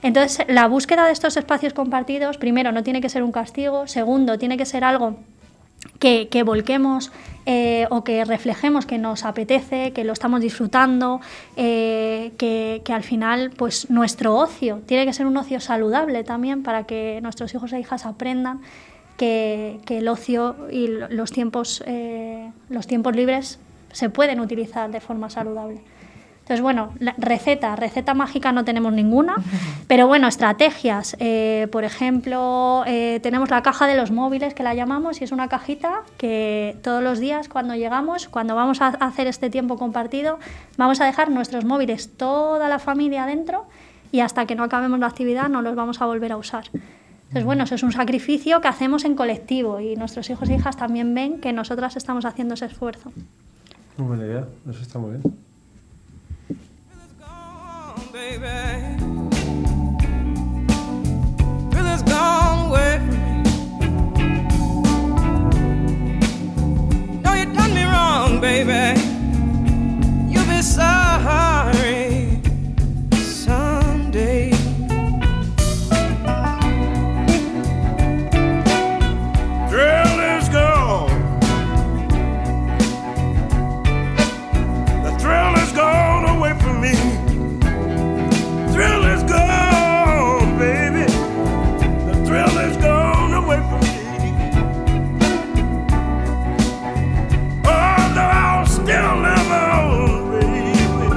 Entonces, la búsqueda de estos espacios compartidos, primero, no tiene que ser un castigo, segundo, tiene que ser algo que volquemos o que reflejemos que nos apetece, que lo estamos disfrutando, que al final pues nuestro ocio tiene que ser un ocio saludable también para que nuestros hijos e hijas aprendan que el ocio y los tiempos libres se pueden utilizar de forma saludable. Entonces, bueno, receta mágica no tenemos ninguna, pero bueno, estrategias. Por ejemplo, tenemos la caja de los móviles, que la llamamos, y es una cajita que todos los días cuando llegamos, cuando vamos a hacer este tiempo compartido, vamos a dejar nuestros móviles, toda la familia dentro, y hasta que no acabemos la actividad no los vamos a volver a usar. Entonces, bueno, eso es un sacrificio que hacemos en colectivo y nuestros hijos e hijas también ven que nosotras estamos haciendo ese esfuerzo. Muy buena idea, eso está muy bien. Baby, really has gone away from me. No, you done me wrong, baby. You'll be sorry someday. Thrill is gone. The thrill is gone away from me. Thrill is gone, baby. The thrill is gone away from me. Oh, no, I'll still live on, baby.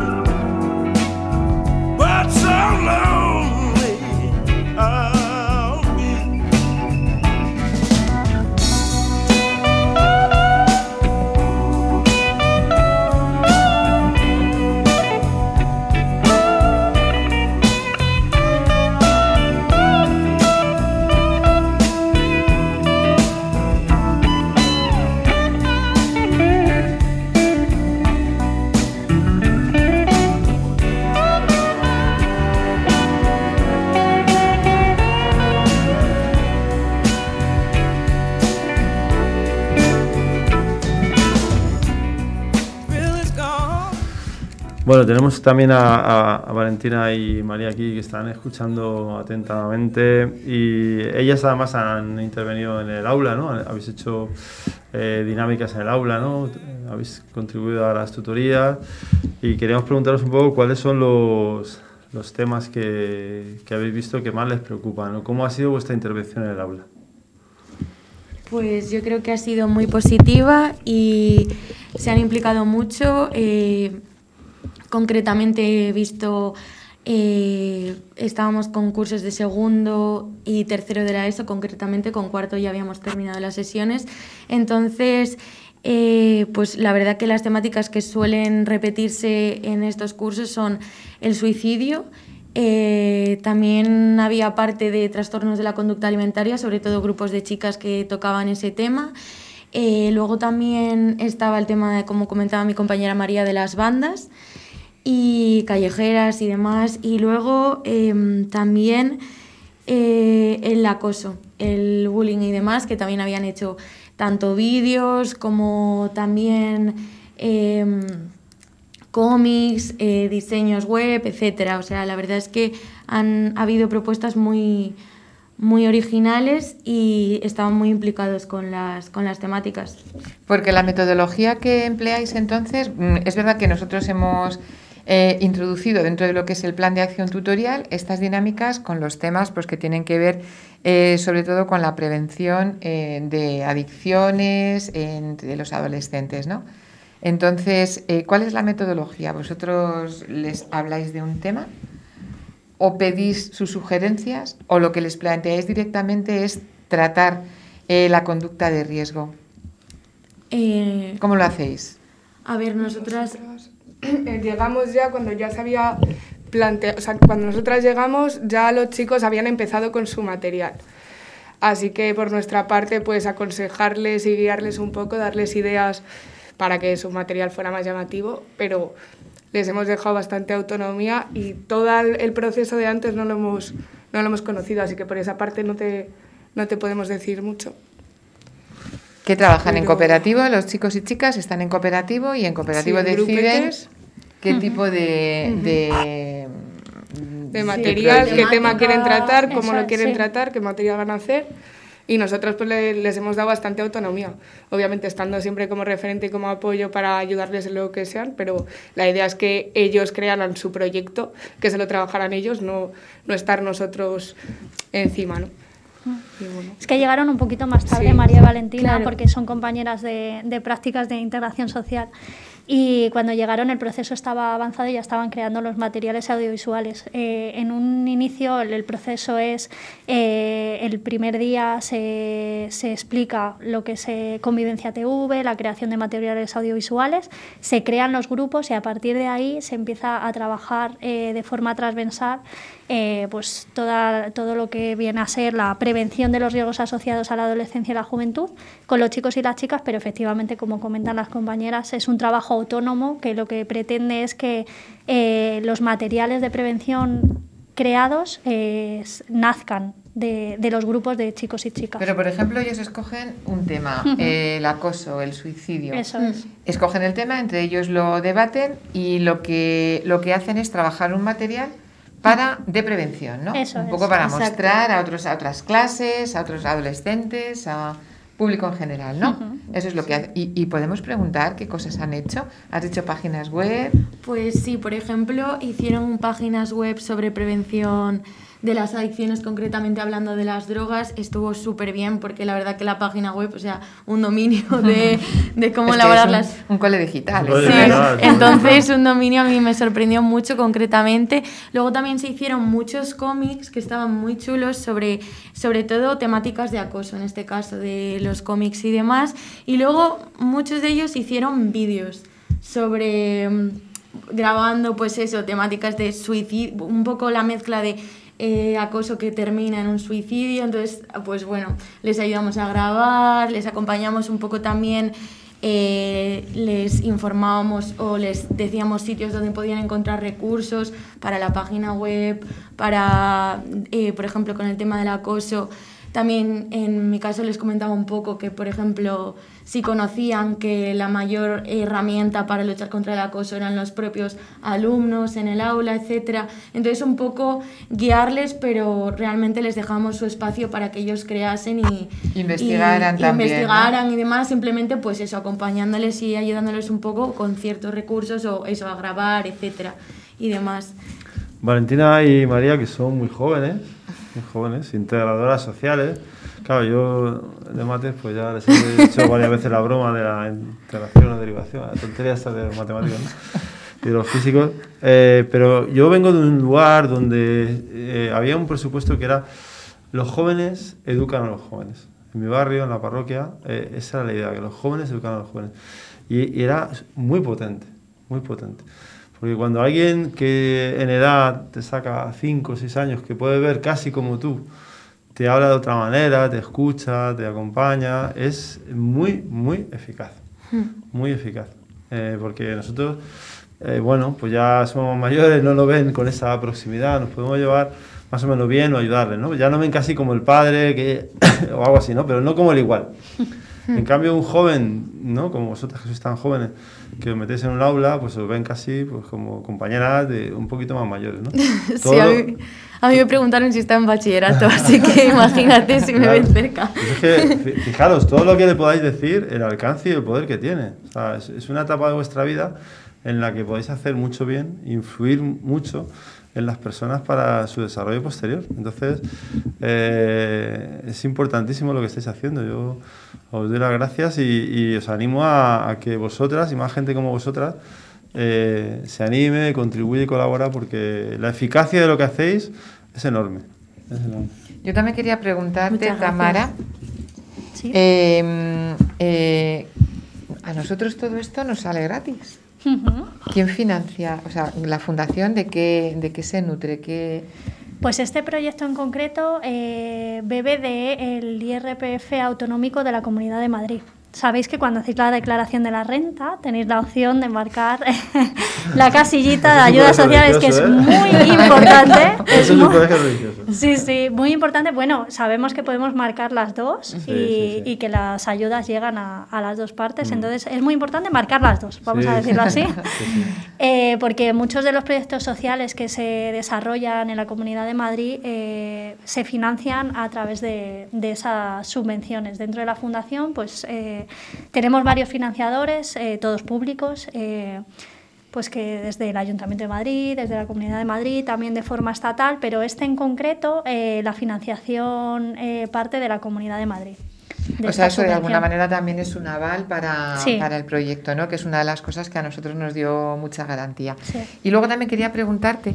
But so lonely I'll be. Bueno, tenemos también a Valentina y María aquí que están escuchando atentamente y ellas además han intervenido en el aula, ¿no? Habéis hecho dinámicas en el aula, ¿no? Habéis contribuido a las tutorías y queríamos preguntaros un poco cuáles son los temas que habéis visto que más les preocupan, ¿no? ¿Cómo ha sido vuestra intervención en el aula? Pues yo creo que ha sido muy positiva y se han implicado mucho. Concretamente he visto, estábamos con cursos de segundo y tercero de la ESO, concretamente con cuarto ya habíamos terminado las sesiones. Entonces, pues la verdad que las temáticas que suelen repetirse en estos cursos son el suicidio. También había parte de trastornos de la conducta alimentaria, sobre todo grupos de chicas que tocaban ese tema. Luego también estaba el tema, de, como comentaba mi compañera María, de las bandas y callejeras y demás. Y luego también el acoso, el bullying y demás, que también habían hecho tanto vídeos como también cómics, diseños web, etcétera. O sea, la verdad es que ha habido propuestas muy originales y estaban muy implicados con las temáticas. Porque la metodología que empleáis entonces, es verdad que nosotros hemos introducido dentro de lo que es el plan de acción tutorial estas dinámicas con los temas pues, que tienen que ver sobre todo con la prevención de adicciones entre los adolescentes, ¿no? Entonces, ¿cuál es la metodología? ¿Vosotros les habláis de un tema? ¿O pedís sus sugerencias? ¿O lo que les planteáis directamente es tratar la conducta de riesgo? ¿Cómo lo hacéis? A ver, nosotras llegamos ya cuando ya se había planteado, o sea, cuando nosotras llegamos ya los chicos habían empezado con su material. Así que por nuestra parte, pues aconsejarles y guiarles un poco, darles ideas para que su material fuera más llamativo, pero les hemos dejado bastante autonomía y todo el proceso de antes no lo hemos conocido, así que por esa parte no te podemos decir mucho. ¿Qué trabajan en cooperativo? Los chicos y chicas están en cooperativo y en cooperativo sí, deciden qué tipo de de material, Sí, qué tema quieren tratar, cómo eso lo es, quieren sí. tratar, qué material van a hacer. Y nosotros pues les hemos dado bastante autonomía, obviamente estando siempre como referente y como apoyo para ayudarles en lo que sean, pero la idea es que ellos crearan su proyecto, que se lo trabajaran ellos, no estar nosotros encima, ¿no? Y bueno. Es que llegaron un poquito más tarde Sí. María y Valentina, Claro. porque son compañeras de prácticas de integración social. Y cuando llegaron el proceso estaba avanzado y ya estaban creando los materiales audiovisuales. En un inicio el proceso es, el primer día se explica lo que es Convivencia TV, la creación de materiales audiovisuales, se crean los grupos y a partir de ahí se empieza a trabajar de forma transversal pues todo lo que viene a ser la prevención de los riesgos asociados a la adolescencia y la juventud con los chicos y las chicas, pero efectivamente, como comentan las compañeras, es un trabajo autónomo que lo que pretende es que los materiales de prevención creados nazcan de los grupos de chicos y chicas. Pero, por ejemplo, ellos escogen un tema, el acoso, el suicidio. Eso es. Escogen el tema, entre ellos lo debaten y lo que hacen es trabajar un material de prevención, ¿no? Eso un es, poco para exacto. mostrar a otras clases, a otros adolescentes, a público en general, ¿no? Eso es lo que hace. Y podemos preguntar qué cosas han hecho. ¿Has hecho páginas web? Pues sí, por ejemplo, hicieron páginas web sobre prevención de las adicciones, concretamente hablando de las drogas. Estuvo súper bien porque la verdad que la página web, o sea, un dominio de cómo Es que elaborar es las... un cole digital. Un cole Sí, digital. entonces un dominio a mí me sorprendió mucho concretamente. Luego también se hicieron muchos cómics que estaban muy chulos sobre todo temáticas de acoso, en este caso de los cómics y demás. Y luego muchos de ellos hicieron vídeos sobre grabando pues eso, temáticas de suicidio, un poco la mezcla de acoso que termina en un suicidio. Entonces pues bueno, les ayudamos a grabar, les acompañamos un poco también, les informábamos o les decíamos sitios donde podían encontrar recursos para la página web, para por ejemplo con el tema del acoso. También en mi caso les comentaba un poco que, por ejemplo, si conocían que la mayor herramienta para luchar contra el acoso eran los propios alumnos en el aula, etcétera. Entonces un poco guiarles, pero realmente les dejamos su espacio para que ellos creasen y Investigaran también, investigaran, ¿no? y demás, simplemente pues eso, acompañándoles y ayudándoles un poco con ciertos recursos o eso, a grabar, etcétera y demás. Valentina y María, que son muy jóvenes, integradoras sociales. Claro, yo de mates pues ya les he hecho varias veces la broma de la integración o derivación, la tontería esta de los matemáticos, ¿no? Y de los físicos. Pero yo vengo de un lugar donde había un presupuesto que era los jóvenes educan a los jóvenes. En mi barrio, en la parroquia, esa era la idea, que los jóvenes educan a los jóvenes. Y era muy potente, muy potente. Porque cuando alguien que en edad te saca 5 o 6 años, que puede ver casi como tú, te habla de otra manera, te escucha, te acompaña, es muy, muy eficaz. Muy eficaz. Porque nosotros, bueno, pues ya somos mayores, no lo ven con esa proximidad, nos podemos llevar más o menos bien o ayudarles, ¿no? Ya no ven casi como el padre que o algo así, ¿no? Pero no como el igual. En cambio, un joven, ¿no? Como vosotras que sois tan jóvenes, que os metéis en un aula, pues os ven casi pues, como compañeras de un poquito más mayores, ¿no? Sí, a mí me preguntaron si estaba en bachillerato, así que imagínate si me ven cerca. Pues es que, fijaros, todo lo que le podáis decir, el alcance y el poder que tiene. O sea, es una etapa de vuestra vida en la que podéis hacer mucho bien, influir mucho en las personas para su desarrollo posterior. Entonces, es importantísimo lo que estáis haciendo. Yo os doy las gracias y os animo a que vosotras y más gente como vosotras se anime, contribuye y colabora, porque la eficacia de lo que hacéis es enorme. Es enorme. Yo también quería preguntarte, Muchas gracias. Tamara, Sí. a nosotros todo esto nos sale gratis. Ujú. ¿Quién financia? O sea, la fundación, ¿de qué se nutre? Pues este proyecto en concreto bebe del IRPF autonómico de la Comunidad de Madrid. sabéis que cuando hacéis la declaración de la renta tenéis la opción de marcar la casillita de ayudas sociales, que es muy importante. Eso es un colegio religioso. Sí, sí, muy importante. Bueno, sabemos que podemos marcar las dos y que las ayudas llegan a las dos partes, entonces es muy importante marcar las dos, vamos a decirlo así, porque muchos de los proyectos sociales que se desarrollan en la Comunidad de Madrid se financian a través de esas subvenciones. Dentro de la Fundación, pues tenemos varios financiadores, todos públicos, pues que desde el Ayuntamiento de Madrid, desde la Comunidad de Madrid, también de forma estatal, pero en concreto, la financiación parte de la Comunidad de Madrid. O sea, eso de alguna manera también es un aval para el proyecto, ¿no? Que es una de las cosas que a nosotros nos dio mucha garantía. Sí. Y luego también quería preguntarte,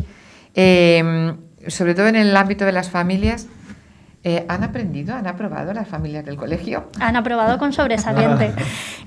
sobre todo en el ámbito de las familias, ¿han aprobado las familias del colegio? Han aprobado con sobresaliente.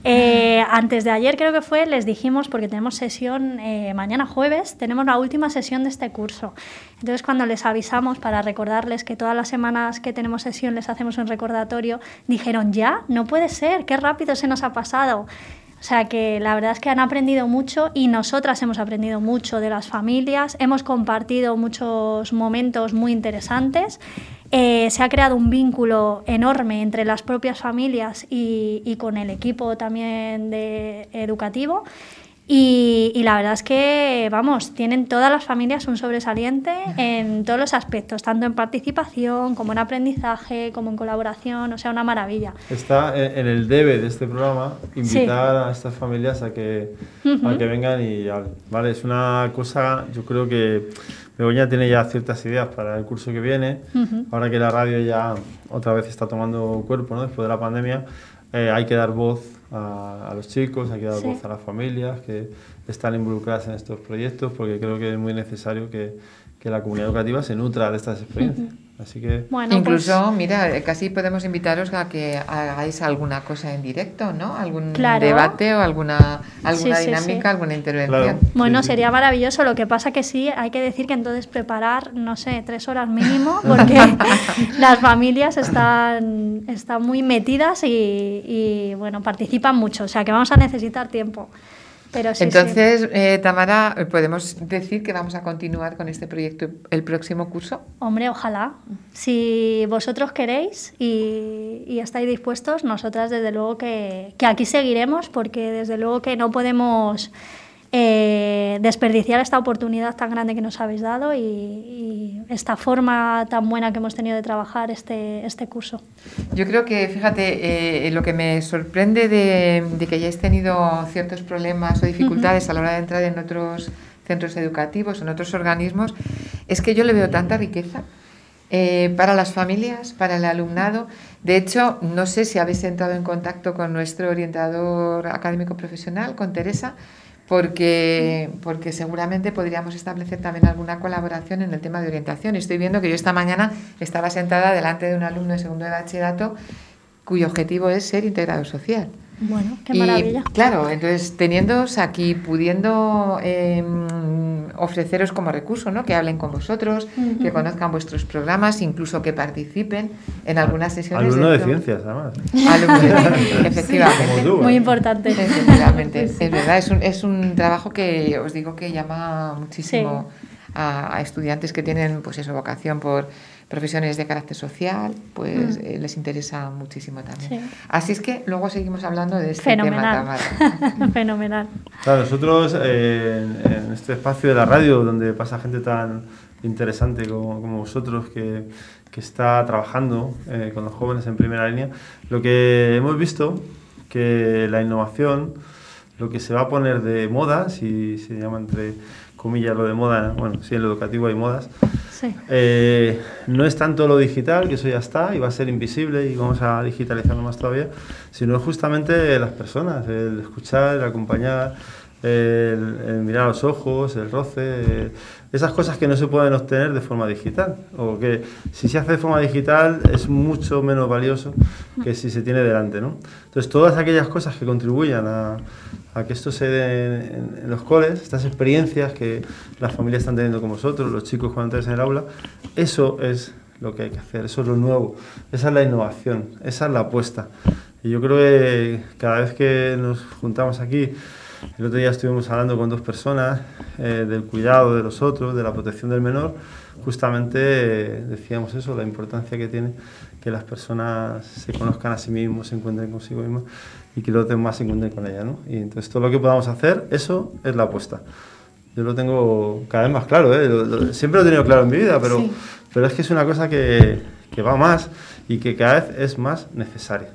Antes de ayer creo que fue, les dijimos, porque tenemos sesión mañana jueves, tenemos la última sesión de este curso. Entonces cuando les avisamos para recordarles que todas las semanas que tenemos sesión les hacemos un recordatorio, dijeron, ya, no puede ser, qué rápido se nos ha pasado. O sea que la verdad es que han aprendido mucho y nosotras hemos aprendido mucho de las familias, hemos compartido muchos momentos muy interesantes. Se ha creado un vínculo enorme entre las propias familias y con el equipo también educativo. Y la verdad es que, vamos, tienen todas las familias un sobresaliente en todos los aspectos, tanto en participación, como en aprendizaje, como en colaboración, o sea, una maravilla. Está en el debe de este programa invitar a estas familias a que vengan y hablen, ¿vale? Es una cosa, yo creo que Begoña tiene ya ciertas ideas para el curso que viene, ahora que la radio ya otra vez está tomando cuerpo, ¿no? Después de la pandemia, hay que dar voz a los chicos, hay que dar voz a las familias que están involucradas en estos proyectos, porque creo que es muy necesario que la comunidad educativa se nutra de estas experiencias. Así que... Bueno, incluso, pues, mira, casi podemos invitaros a que hagáis alguna cosa en directo, ¿no? Algún debate o alguna dinámica, alguna intervención. Claro. Bueno, sería maravilloso. Lo que pasa que sí, hay que decir que entonces preparar, no sé, 3 horas mínimo, porque las familias están muy metidas y, bueno, participan mucho. O sea, que vamos a necesitar tiempo. Pero entonces, Tamara, ¿podemos decir que vamos a continuar con este proyecto el próximo curso? Hombre, ojalá. Si vosotros queréis y estáis dispuestos, nosotras desde luego que aquí seguiremos, porque desde luego que no podemos desperdiciar esta oportunidad tan grande que nos habéis dado y esta forma tan buena que hemos tenido de trabajar este curso. Yo creo que, fíjate, lo que me sorprende de que hayáis tenido ciertos problemas o dificultades a la hora de entrar en otros centros educativos, en otros organismos, es que yo le veo tanta riqueza para las familias, para el alumnado. De hecho, no sé si habéis entrado en contacto con nuestro orientador académico profesional, con Teresa, porque seguramente podríamos establecer también alguna colaboración en el tema de orientación. Estoy viendo que yo esta mañana estaba sentada delante de un alumno de segundo de bachillerato cuyo objetivo es ser integrador social. Bueno, qué maravilla. Claro, entonces teniéndoos aquí, pudiendo ofreceros como recurso, ¿no? Que hablen con vosotros, que conozcan vuestros programas, incluso que participen en algunas sesiones. Alumno de ciencias, además. Alumno de ciencias, efectivamente. Tú, muy importante. Efectivamente, es verdad, es un trabajo que os digo que llama muchísimo a estudiantes que tienen, pues eso, vocación por profesiones de carácter social, pues les interesa muchísimo también. Sí. Así es que luego seguimos hablando de este tema, Tamara. Fenomenal. Claro, nosotros en este espacio de la radio, donde pasa gente tan interesante como vosotros, que está trabajando con los jóvenes en primera línea, lo que hemos visto, que la innovación, lo que se va a poner de moda, si se llama entre comillas lo de moda, bueno, sí, en lo educativo hay modas, no es tanto lo digital, que eso ya está y va a ser invisible y vamos a digitalizarlo más todavía, sino justamente las personas, el escuchar, el acompañar, el mirar a los ojos, el roce, esas cosas que no se pueden obtener de forma digital, o que si se hace de forma digital es mucho menos valioso que si se tiene delante, ¿no? Entonces todas aquellas cosas que contribuyan a que esto se dé en los coles, estas experiencias que las familias están teniendo con vosotros, los chicos cuando entráis en el aula, eso es lo que hay que hacer, eso es lo nuevo, esa es la innovación, esa es la apuesta. Y yo creo que cada vez que nos juntamos aquí, el otro día estuvimos hablando con 2 personas del cuidado de los otros, de la protección del menor, justamente decíamos eso, la importancia que tiene que las personas se conozcan a sí mismos, se encuentren consigo mismos y que los demás se encuentren con ella, ¿no? Y entonces todo lo que podamos hacer, eso es la apuesta. Yo lo tengo cada vez más claro, siempre lo he tenido claro en mi vida, pero es que es una cosa que va más y que cada vez es más necesaria.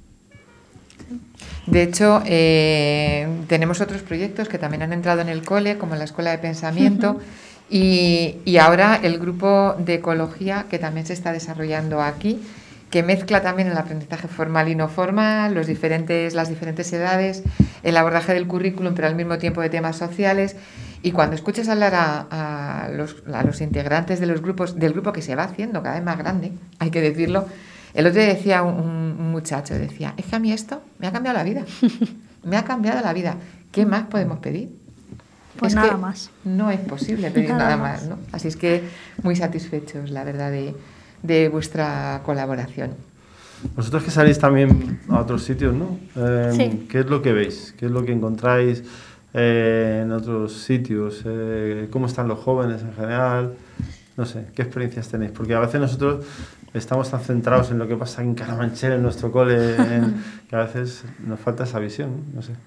De hecho, tenemos otros proyectos que también han entrado en el cole, como la Escuela de Pensamiento, y ahora el grupo de ecología que también se está desarrollando aquí, que mezcla también el aprendizaje formal y no formal, las diferentes edades, el abordaje del currículum, pero al mismo tiempo de temas sociales. Y cuando escuchas hablar a los integrantes de los grupos, del grupo que se va haciendo cada vez más grande, hay que decirlo, el otro día decía un muchacho, decía, es que a mí esto me ha cambiado la vida, me ha cambiado la vida. ¿Qué más podemos pedir? Pues nada más. No es posible pedir nada más, ¿no? Así es que muy satisfechos, la verdad, de vuestra colaboración. Vosotros que salís también a otros sitios, ¿no? Sí. ¿Qué es lo que veis? ¿Qué es lo que encontráis en otros sitios? ¿Cómo están los jóvenes en general? No sé, ¿qué experiencias tenéis? Porque a veces nosotros estamos tan centrados en lo que pasa en Carabanchel, en nuestro cole, que a veces nos falta esa visión, no sé.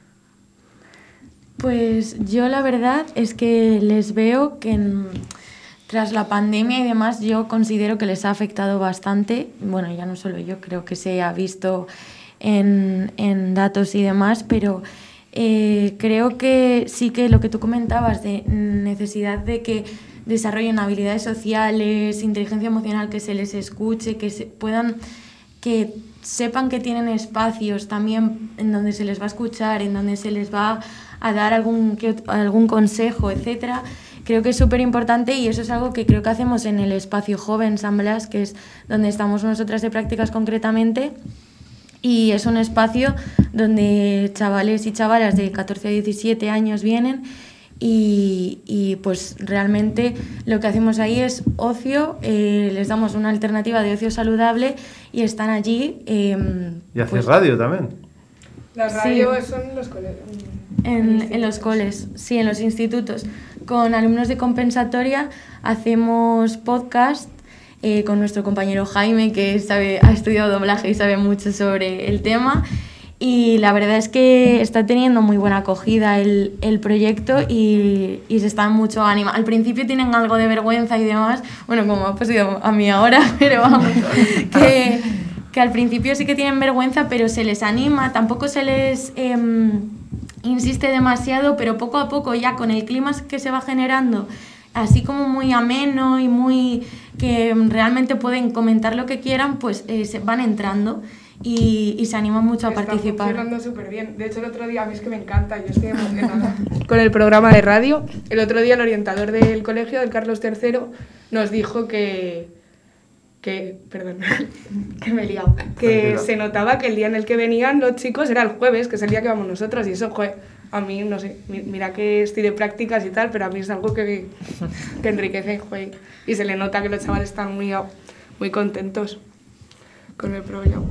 Pues yo la verdad es que les veo que tras la pandemia y demás yo considero que les ha afectado bastante. Bueno, ya no solo yo, creo que se ha visto en datos y demás, pero creo que sí que lo que tú comentabas de necesidad de que desarrollen habilidades sociales, inteligencia emocional, que se les escuche, que sepan que tienen espacios también en donde se les va a escuchar, en donde se les va a dar algún consejo, etcétera. Creo que es súper importante y eso es algo que creo que hacemos en el espacio joven San Blas, que es donde estamos nosotras de prácticas concretamente, y es un espacio donde chavales y chavalas de 14 a 17 años vienen y pues realmente lo que hacemos ahí es ocio, les damos una alternativa de ocio saludable y están allí. ¿Y hacéis pues, radio también? La radio son en los colegios. En los coles, sí, en los institutos. Con alumnos de compensatoria hacemos podcast con nuestro compañero Jaime, que ha estudiado doblaje y sabe mucho sobre el tema. Y la verdad es que está teniendo muy buena acogida el proyecto y se están mucho animando. Al principio tienen algo de vergüenza y demás, bueno, como ha pasado a mí ahora, pero vamos, que al principio sí que tienen vergüenza, pero se les anima, tampoco se les insiste demasiado, pero poco a poco ya con el clima que se va generando, así como muy ameno y muy que realmente pueden comentar lo que quieran, pues se van entrando. Y se animan mucho a participar. Está funcionando súper bien. De hecho, el otro día, a mí es que me encanta, yo estoy emocionada con el programa de radio. El otro día el orientador del colegio, del Carlos III, nos dijo perdón, que me he liado, que se notaba que el día en el que venían los chicos era el jueves, que es el día que vamos nosotros, y eso, a mí, no sé, mira que estoy de prácticas y tal, pero a mí es algo que enriquece, y se le nota que los chavales están muy contentos con el programa.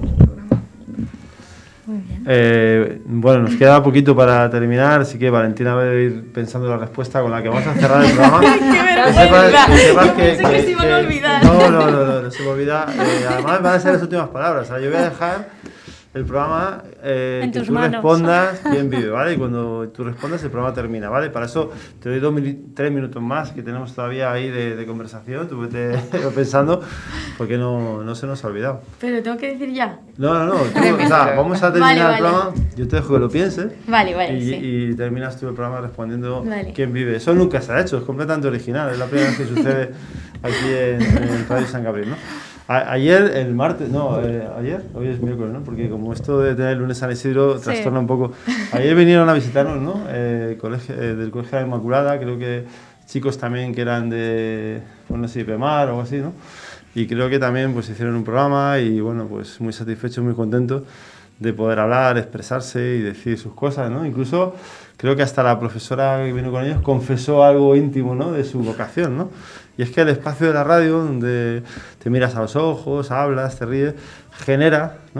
Bueno, nos queda poquito para terminar, así que Valentina va a ir pensando la respuesta con la que vamos a cerrar el programa. que se iban a olvidar. No se me olvida. Además van a ser las últimas palabras. O sea, yo voy a dejar el programa que tú respondas quién vive, ¿vale? Y cuando tú respondas el programa termina, ¿vale? Para eso te doy 3 minutos más que tenemos todavía ahí de conversación. Tú vete pensando porque no se nos ha olvidado. Pero tengo que decir ya. No. Vamos a terminar el programa. Yo te dejo que lo pienses. Vale, y terminas tú el programa respondiendo quién vive. Eso nunca se ha hecho, es completamente original. Es la primera vez que sucede aquí en Radio San Gabriel, ¿no? Ayer, el martes, ayer, hoy es miércoles, ¿no? Porque como esto de tener el lunes San Isidro trastorna un poco. Ayer vinieron a visitarnos, ¿no? Del Colegio de la Inmaculada, creo que chicos también que eran de, pues no sé, Pemar o algo así, ¿no? Y creo que también pues hicieron un programa y bueno, pues muy satisfechos, muy contentos de poder hablar, expresarse y decir sus cosas, ¿no? Incluso creo que hasta la profesora que vino con ellos confesó algo íntimo, ¿no? De su vocación, ¿no? Y es que el espacio de la radio, donde te miras a los ojos, hablas, te ríes, genera, ¿no?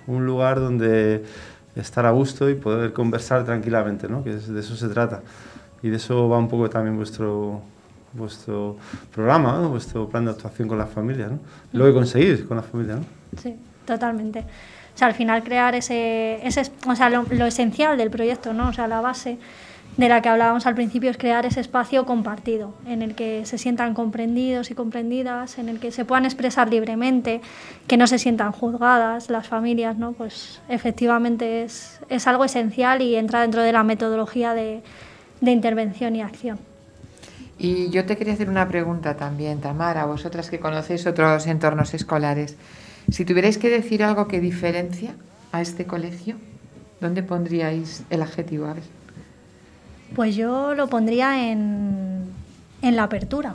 un lugar donde estar a gusto y poder conversar tranquilamente, ¿no? Que de eso se trata. Y de eso va un poco también vuestro programa, ¿no? Vuestro plan de actuación con las familias, ¿no? Lo que conseguís con las familias, ¿no? Sí, totalmente. O sea, al final crear o sea, lo esencial del proyecto, ¿no? O sea, la base de la que hablábamos al principio es crear ese espacio compartido, en el que se sientan comprendidos y comprendidas, en el que se puedan expresar libremente, que no se sientan juzgadas las familias, ¿no? Pues efectivamente es algo esencial y entra dentro de la metodología de intervención y acción. Y yo te quería hacer una pregunta también, Tamara, vosotras que conocéis otros entornos escolares. Si tuvierais que decir algo que diferencia a este colegio, ¿dónde pondríais el adjetivo? A ver. Pues yo lo pondría en la apertura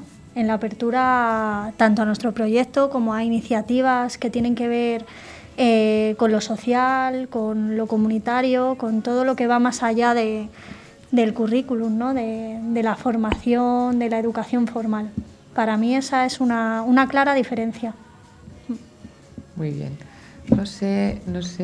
tanto a nuestro proyecto como a iniciativas que tienen que ver con lo social, con lo comunitario, con todo lo que va más allá del currículum, ¿no? de la formación, de la educación formal. Para mí esa es una clara diferencia. Muy bien. No sé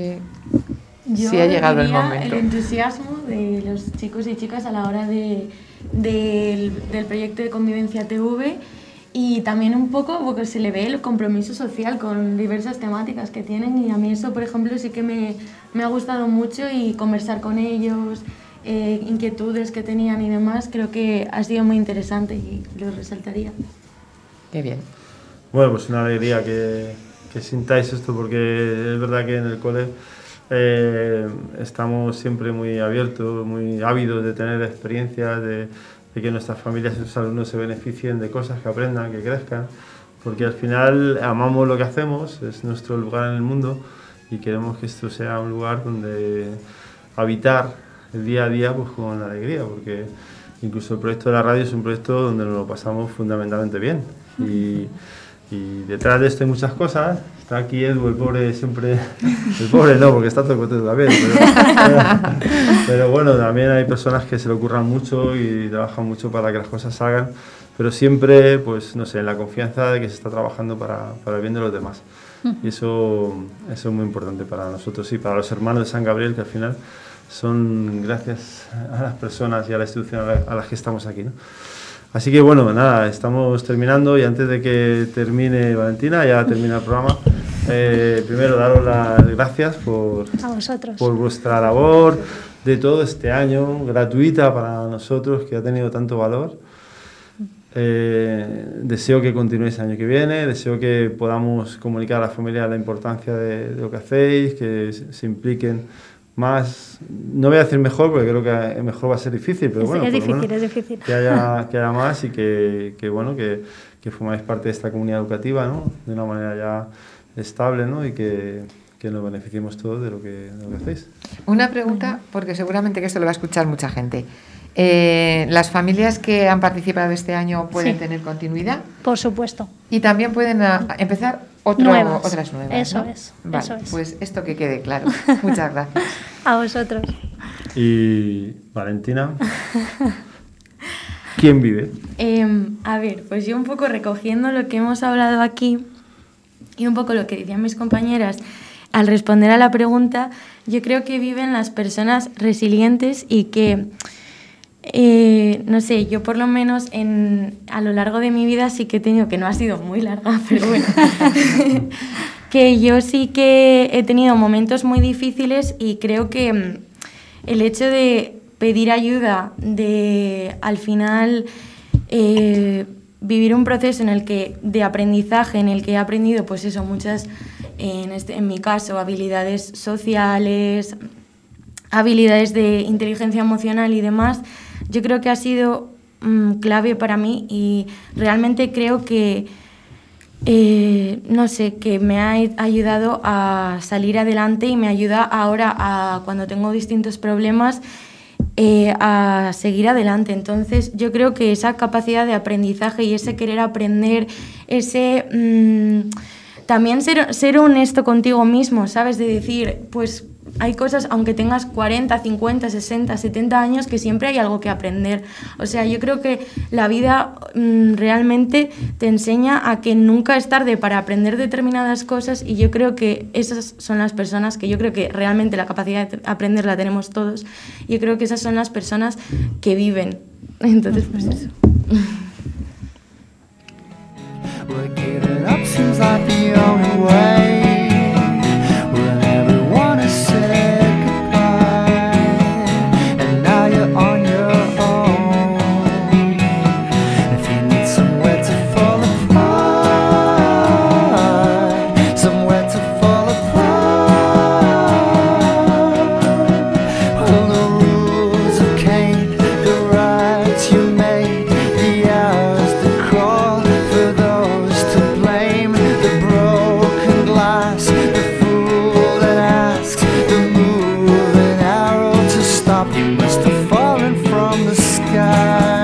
Yo si ha llegado el diría momento. El entusiasmo de los chicos y chicas a la hora del proyecto de Convivencia TV y también un poco porque se le ve el compromiso social con diversas temáticas que tienen y a mí eso, por ejemplo, sí que me ha gustado mucho y conversar con ellos, inquietudes que tenían y demás, creo que ha sido muy interesante y lo resaltaría. Qué bien. Bueno, pues una alegría que sintáis esto, porque es verdad que en el cole estamos siempre muy abiertos, muy ávidos de tener experiencias, de que nuestras familias y sus alumnos se beneficien de cosas, que aprendan, que crezcan, porque al final amamos lo que hacemos, es nuestro lugar en el mundo y queremos que esto sea un lugar donde habitar el día a día pues con alegría, porque incluso el proyecto de la radio es un proyecto donde nos lo pasamos fundamentalmente bien y detrás de esto hay muchas cosas. Está aquí Edu, el pobre siempre, el pobre no, porque está todo contento también, pero bueno, también hay personas que se le ocurran mucho y trabajan mucho para que las cosas salgan, pero siempre, pues no sé, en la confianza de que se está trabajando para el bien de los demás. Y eso es muy importante para nosotros y para los hermanos de San Gabriel, que al final son gracias a las personas y a la institución a las que estamos aquí, ¿no? Así que bueno, nada, estamos terminando y antes de que termine Valentina, ya termina el programa, primero daros las gracias por vuestra labor de todo este año, gratuita para nosotros, que ha tenido tanto valor. Deseo que continuéis el año que viene, deseo que podamos comunicar a la familia la importancia de lo que hacéis, que se impliquen más, no voy a decir mejor porque creo que mejor va a ser difícil, pero bueno, es difícil. Que haya más y que formáis parte de esta comunidad educativa, ¿no? De una manera ya estable, ¿no? Y que nos beneficiemos todos de lo que hacéis. Una pregunta, porque seguramente que esto lo va a escuchar mucha gente. ¿Las familias que han participado este año pueden tener continuidad? Por supuesto. Y también pueden empezar otras nuevas. Eso ¿no? es. Vale, eso es. Pues esto que quede claro. Muchas gracias. A vosotros. Y Valentina, ¿quién vive? A ver, pues yo un poco recogiendo lo que hemos hablado aquí y un poco lo que decían mis compañeras al responder a la pregunta, yo creo que viven las personas resilientes y que no sé, yo por lo menos a lo largo de mi vida sí que he tenido, que no ha sido muy larga, pero bueno, que yo sí que he tenido momentos muy difíciles y creo que el hecho de pedir ayuda, de al final vivir un proceso de aprendizaje en el que he aprendido, pues eso, muchas, en mi caso, habilidades sociales, habilidades de inteligencia emocional y demás, yo creo que ha sido clave para mí y realmente creo que, no sé, que me ha ayudado a salir adelante y me ayuda ahora, cuando tengo distintos problemas, a seguir adelante. Entonces, yo creo que esa capacidad de aprendizaje y ese querer aprender, ese también ser honesto contigo mismo, ¿sabes? De decir, pues hay cosas, aunque tengas 40, 50, 60, 70 años, que siempre hay algo que aprender. O sea, yo creo que la vida realmente te enseña a que nunca es tarde para aprender determinadas cosas, y yo creo que esas son las personas que yo creo que realmente la capacidad de aprender la tenemos todos. Yo creo que esas son las personas que viven. Entonces, pues eso. Well, giving up seems like the only way when everyone has said goodbye, and now you're on your own. If you need somewhere to fall apart, somewhere to fall apart, well, the rules of Cain, the rights you made, the hours that crawl for those to blame, the broken glass, the fool that asks the moving arrow to stop. You must have fallen from the sky.